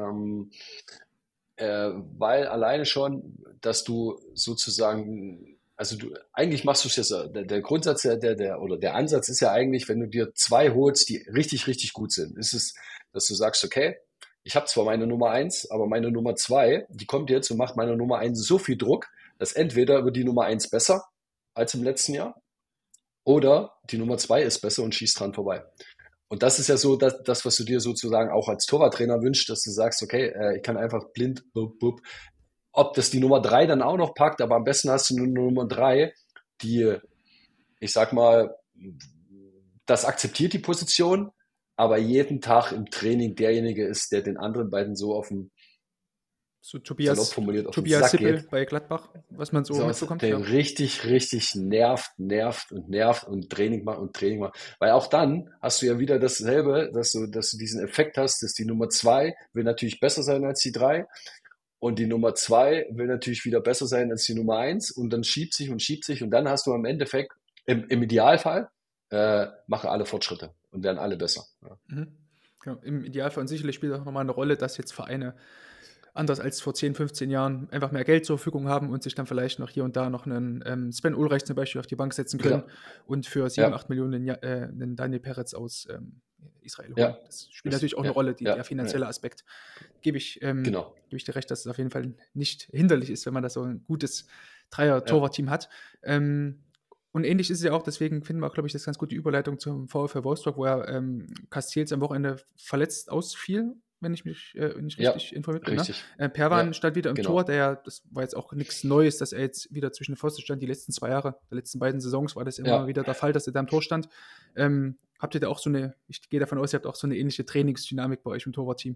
Speaker 5: Weil alleine schon, dass du sozusagen, also eigentlich machst du es jetzt, der Grundsatz oder der Ansatz ist ja eigentlich, wenn du dir 2 holst, die richtig, richtig gut sind, ist es, dass du sagst, okay, ich habe zwar meine Nummer 1, aber meine Nummer 2, die kommt jetzt und macht meiner Nummer 1 so viel Druck, dass entweder wird die Nummer 1 besser als im letzten Jahr oder die Nummer 2 ist besser und schießt dran vorbei. Und das ist ja so das, was du dir sozusagen auch als Torwarttrainer wünschst, dass du sagst, okay, ich kann einfach blind, ob das die Nummer 3 dann auch noch packt, aber am besten hast du eine Nummer 3, die, ich sag mal, das akzeptiert die Position, aber jeden Tag im Training derjenige ist, der den anderen beiden so auf dem
Speaker 1: So
Speaker 5: salopp formuliert, auf den
Speaker 1: Tobias
Speaker 5: Sack
Speaker 1: Sippel
Speaker 5: geht.
Speaker 1: bei Gladbach, was man so mitbekommt.
Speaker 5: Der
Speaker 1: Ja.
Speaker 5: richtig, richtig nervt und Training macht. Weil auch dann hast du ja wieder dasselbe, dass du diesen Effekt hast, dass die Nummer 2 will natürlich besser sein als die 3 und die Nummer 2 will natürlich wieder besser sein als die Nummer 1 und dann schiebt sich und dann hast du am Endeffekt, im Idealfall, machen alle Fortschritte und werden alle besser. Ja.
Speaker 1: Genau. Im Idealfall und sicherlich spielt auch nochmal eine Rolle, dass jetzt Vereine anders als vor 10, 15 Jahren einfach mehr Geld zur Verfügung haben und sich dann vielleicht noch hier und da noch einen Sven Ulreich zum Beispiel auf die Bank setzen können und für 7, 8 Millionen einen Daniel Peretz aus Israel holen.
Speaker 5: Ja.
Speaker 1: Das spielt natürlich auch eine Rolle, der finanzielle
Speaker 5: Ja.
Speaker 1: Aspekt. Gebe ich
Speaker 5: Genau.
Speaker 1: dir recht, dass es auf jeden Fall nicht hinderlich ist, wenn man da so ein gutes Dreier-Torwart-Team hat. Und ähnlich ist es ja auch, deswegen finden wir auch, glaube ich, das ganz gute Überleitung zum VfL Wolfsburg, wo ja Castells am Wochenende verletzt ausfiel, wenn ich mich nicht richtig informiert bin.
Speaker 5: Richtig.
Speaker 1: Ne? Perwan stand wieder im
Speaker 5: genau.
Speaker 1: Tor, das war jetzt auch nichts Neues, dass er jetzt wieder zwischen den Pfosten stand. Die letzten 2 Jahre, der letzten beiden Saisons war das immer wieder der Fall, dass er da im Tor stand. Habt ihr da auch so eine, ich gehe davon aus, ihr habt auch so eine ähnliche Trainingsdynamik bei euch im Torwartteam?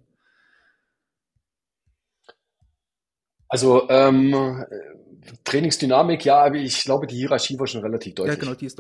Speaker 5: Also Trainingsdynamik, ja, aber ich glaube, die Hierarchie war schon relativ deutlich.
Speaker 1: Ja, genau, die ist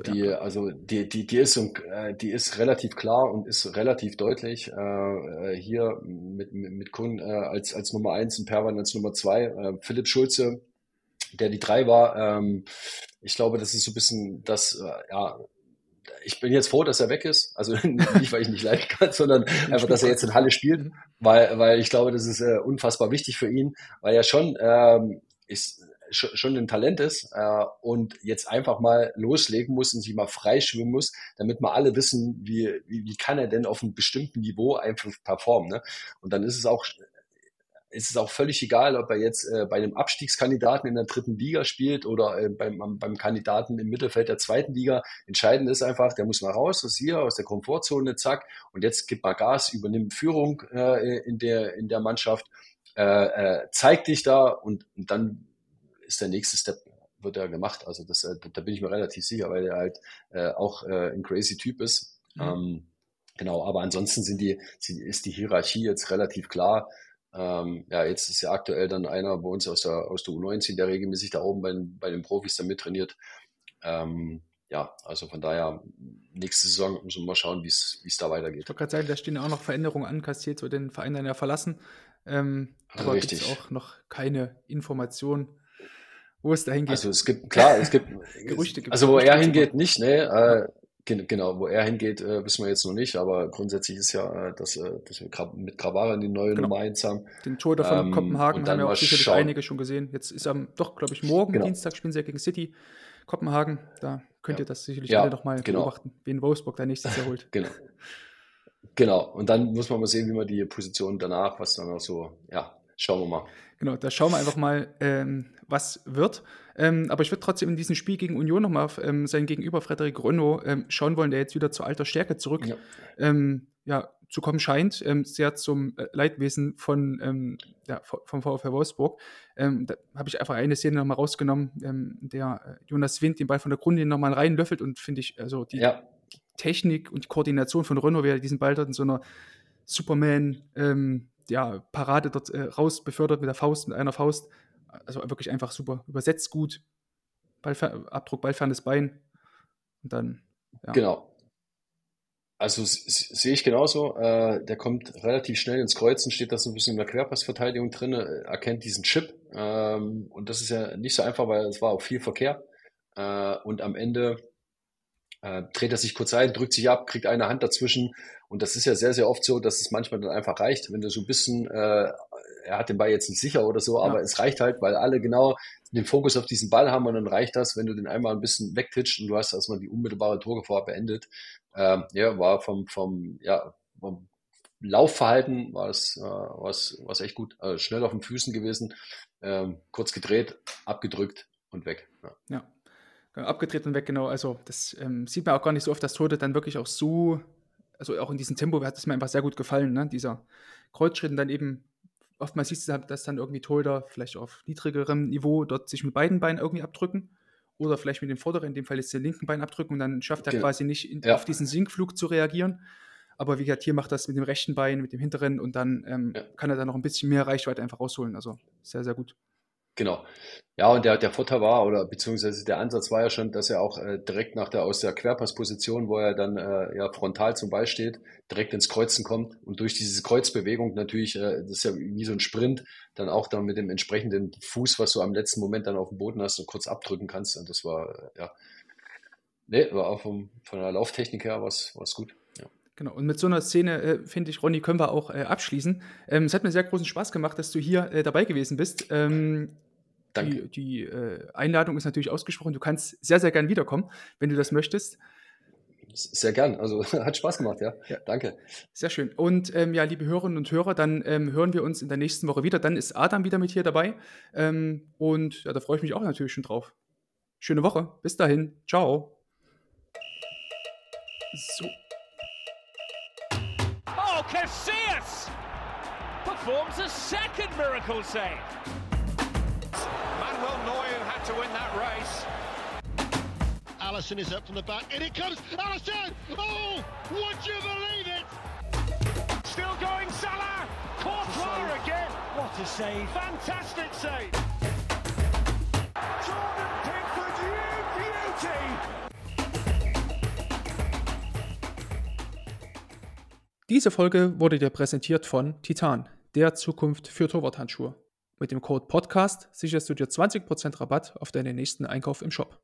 Speaker 5: die ist relativ klar und ist relativ deutlich. Hier mit Kun als Nummer 1 und Perwan als Nummer 2. Philipp Schulze, der die 3 war. Ich glaube, das ist so ein bisschen das, ich bin jetzt froh, dass er weg ist. Also nicht, weil ich nicht leiden kann, sondern einfach, dass er jetzt in Halle spielt, weil ich glaube, das ist unfassbar wichtig für ihn, weil er schon ein Talent ist und jetzt einfach mal loslegen muss und sich mal freischwimmen muss, damit wir alle wissen, wie kann er denn auf einem bestimmten Niveau einfach performen. Ne? Und dann ist es auch völlig egal, ob er jetzt bei einem Abstiegskandidaten in der 3. Liga spielt oder beim Kandidaten im Mittelfeld der 2. Liga. Entscheidend ist einfach, der muss mal raus aus der Komfortzone, zack, und jetzt gibt mal Gas, übernimmt Führung in der Mannschaft, zeigt dich da und dann ist der nächste Step, wird er gemacht. Also da bin ich mir relativ sicher, weil er halt auch ein crazy Typ ist. Genau, aber ansonsten ist die Hierarchie jetzt relativ klar. Jetzt ist ja aktuell dann einer bei uns aus der U19, der regelmäßig da oben bei den Profis da mittrainiert. Also von daher, nächste Saison müssen wir mal schauen, wie es da weitergeht.
Speaker 1: Ich wollte gerade sagen, da stehen ja auch noch Veränderungen an. Castells wird den Verein dann ja verlassen. Aber gibt es auch noch keine Information, wo es dahin geht.
Speaker 5: Also es gibt
Speaker 1: Gerüchte.
Speaker 5: Also wo er hingeht, nicht, ne? Genau, wo er hingeht, wissen wir jetzt noch nicht, aber grundsätzlich ist ja, dass wir mit Gravara die neue Nummer 1 haben.
Speaker 1: Den Torhüter von Kopenhagen haben ja auch sicherlich einige schon gesehen. Jetzt ist glaube ich, morgen, Dienstag spielen sie ja gegen City Kopenhagen. Da könnt ihr das sicherlich alle noch mal beobachten, wen Wolfsburg da nächstes Jahr holt.
Speaker 5: Genau. Und dann muss man mal sehen, wie man die Position danach, was dann auch so, schauen wir mal.
Speaker 1: Genau, da schauen wir einfach mal, was wird. Aber ich würde trotzdem in diesem Spiel gegen Union nochmal auf seinen Gegenüber Frederik Rönno schauen wollen, der jetzt wieder zu alter Stärke zurück zu kommen scheint, sehr zum Leidwesen vom VfL Wolfsburg. Da habe ich einfach eine Szene nochmal rausgenommen, der Jonas Wind den Ball von der Grundlinie nochmal reinlöffelt und finde ich, also die Technik und die Koordination von Rönno, wie er diesen Ball dort in so einer Superman Parade dort raus befördert mit einer Faust. Also wirklich einfach super. Übersetzt gut. Abdruck, ballfernes Bein. Und dann,
Speaker 5: Genau. Also sehe ich genauso. Der kommt relativ schnell ins Kreuzen, steht da so ein bisschen in der Querpassverteidigung drin, erkennt diesen Chip. Und das ist ja nicht so einfach, weil es war auch viel Verkehr. Und am Ende dreht er sich kurz ein, drückt sich ab, kriegt eine Hand dazwischen. Und das ist ja sehr, sehr oft so, dass es manchmal dann einfach reicht, wenn du so ein bisschen, er hat den Ball jetzt nicht sicher oder so, aber es reicht halt, weil alle genau den Fokus auf diesen Ball haben und dann reicht das, wenn du den einmal ein bisschen wegtitscht und du hast erstmal die unmittelbare Torgefahr beendet. War vom Laufverhalten war es echt gut, schnell auf den Füßen gewesen, kurz gedreht, abgedrückt und weg.
Speaker 1: Ja. Abgedreht und weg, genau. Also das sieht man auch gar nicht so oft, dass Torhüter dann wirklich auch so, also auch in diesem Tempo hat es mir einfach sehr gut gefallen, ne? Dieser Kreuzschritt und dann eben, oftmals siehst du, dass dann irgendwie Torhüter vielleicht auf niedrigerem Niveau dort sich mit beiden Beinen irgendwie abdrücken oder vielleicht mit dem vorderen, in dem Fall jetzt den linken Bein abdrücken und dann schafft er quasi nicht auf diesen Sinkflug zu reagieren. Aber wie gesagt, hier macht das mit dem rechten Bein, mit dem hinteren und dann kann er da noch ein bisschen mehr Reichweite einfach rausholen. Also sehr, sehr gut.
Speaker 5: Genau. Ja, und der Vorteil war, oder beziehungsweise der Ansatz war ja schon, dass er auch direkt aus der Querpassposition, wo er dann frontal zum Ball steht, direkt ins Kreuzen kommt und durch diese Kreuzbewegung natürlich, das ist ja wie so ein Sprint, dann auch dann mit dem entsprechenden Fuß, was du am letzten Moment dann auf dem Boden hast, und kurz abdrücken kannst. Und das war, war auch von der Lauftechnik her was gut. Ja.
Speaker 1: Genau, und mit so einer Szene, finde ich, Ronny, können wir auch abschließen. Es hat mir sehr großen Spaß gemacht, dass du hier dabei gewesen bist.
Speaker 5: Danke.
Speaker 1: Die Einladung ist natürlich ausgesprochen. Du kannst sehr, sehr gern wiederkommen, wenn du das möchtest.
Speaker 5: Sehr gern. Also hat Spaß gemacht, ja. Danke.
Speaker 1: Sehr schön. Und liebe Hörerinnen und Hörer, dann hören wir uns in der nächsten Woche wieder. Dann ist Adam wieder mit hier dabei. Und da freue ich mich auch natürlich schon drauf. Schöne Woche. Bis dahin. Ciao. So.
Speaker 2: Oh, Casillas performs a second miracle save.
Speaker 3: Manuel Neuer had to win that race.
Speaker 4: Alisson is up from the back. In it comes. Alisson! Oh, would you believe it?
Speaker 3: Still going, Salah. Courtois again.
Speaker 2: What a save.
Speaker 3: Fantastic save. Jordan Pickford, you beauty.
Speaker 1: Diese Folge wurde dir präsentiert von Titan, der Zukunft für Torwarthandschuhe. Mit dem Code PODCAST sicherst du dir 20% Rabatt auf deinen nächsten Einkauf im Shop.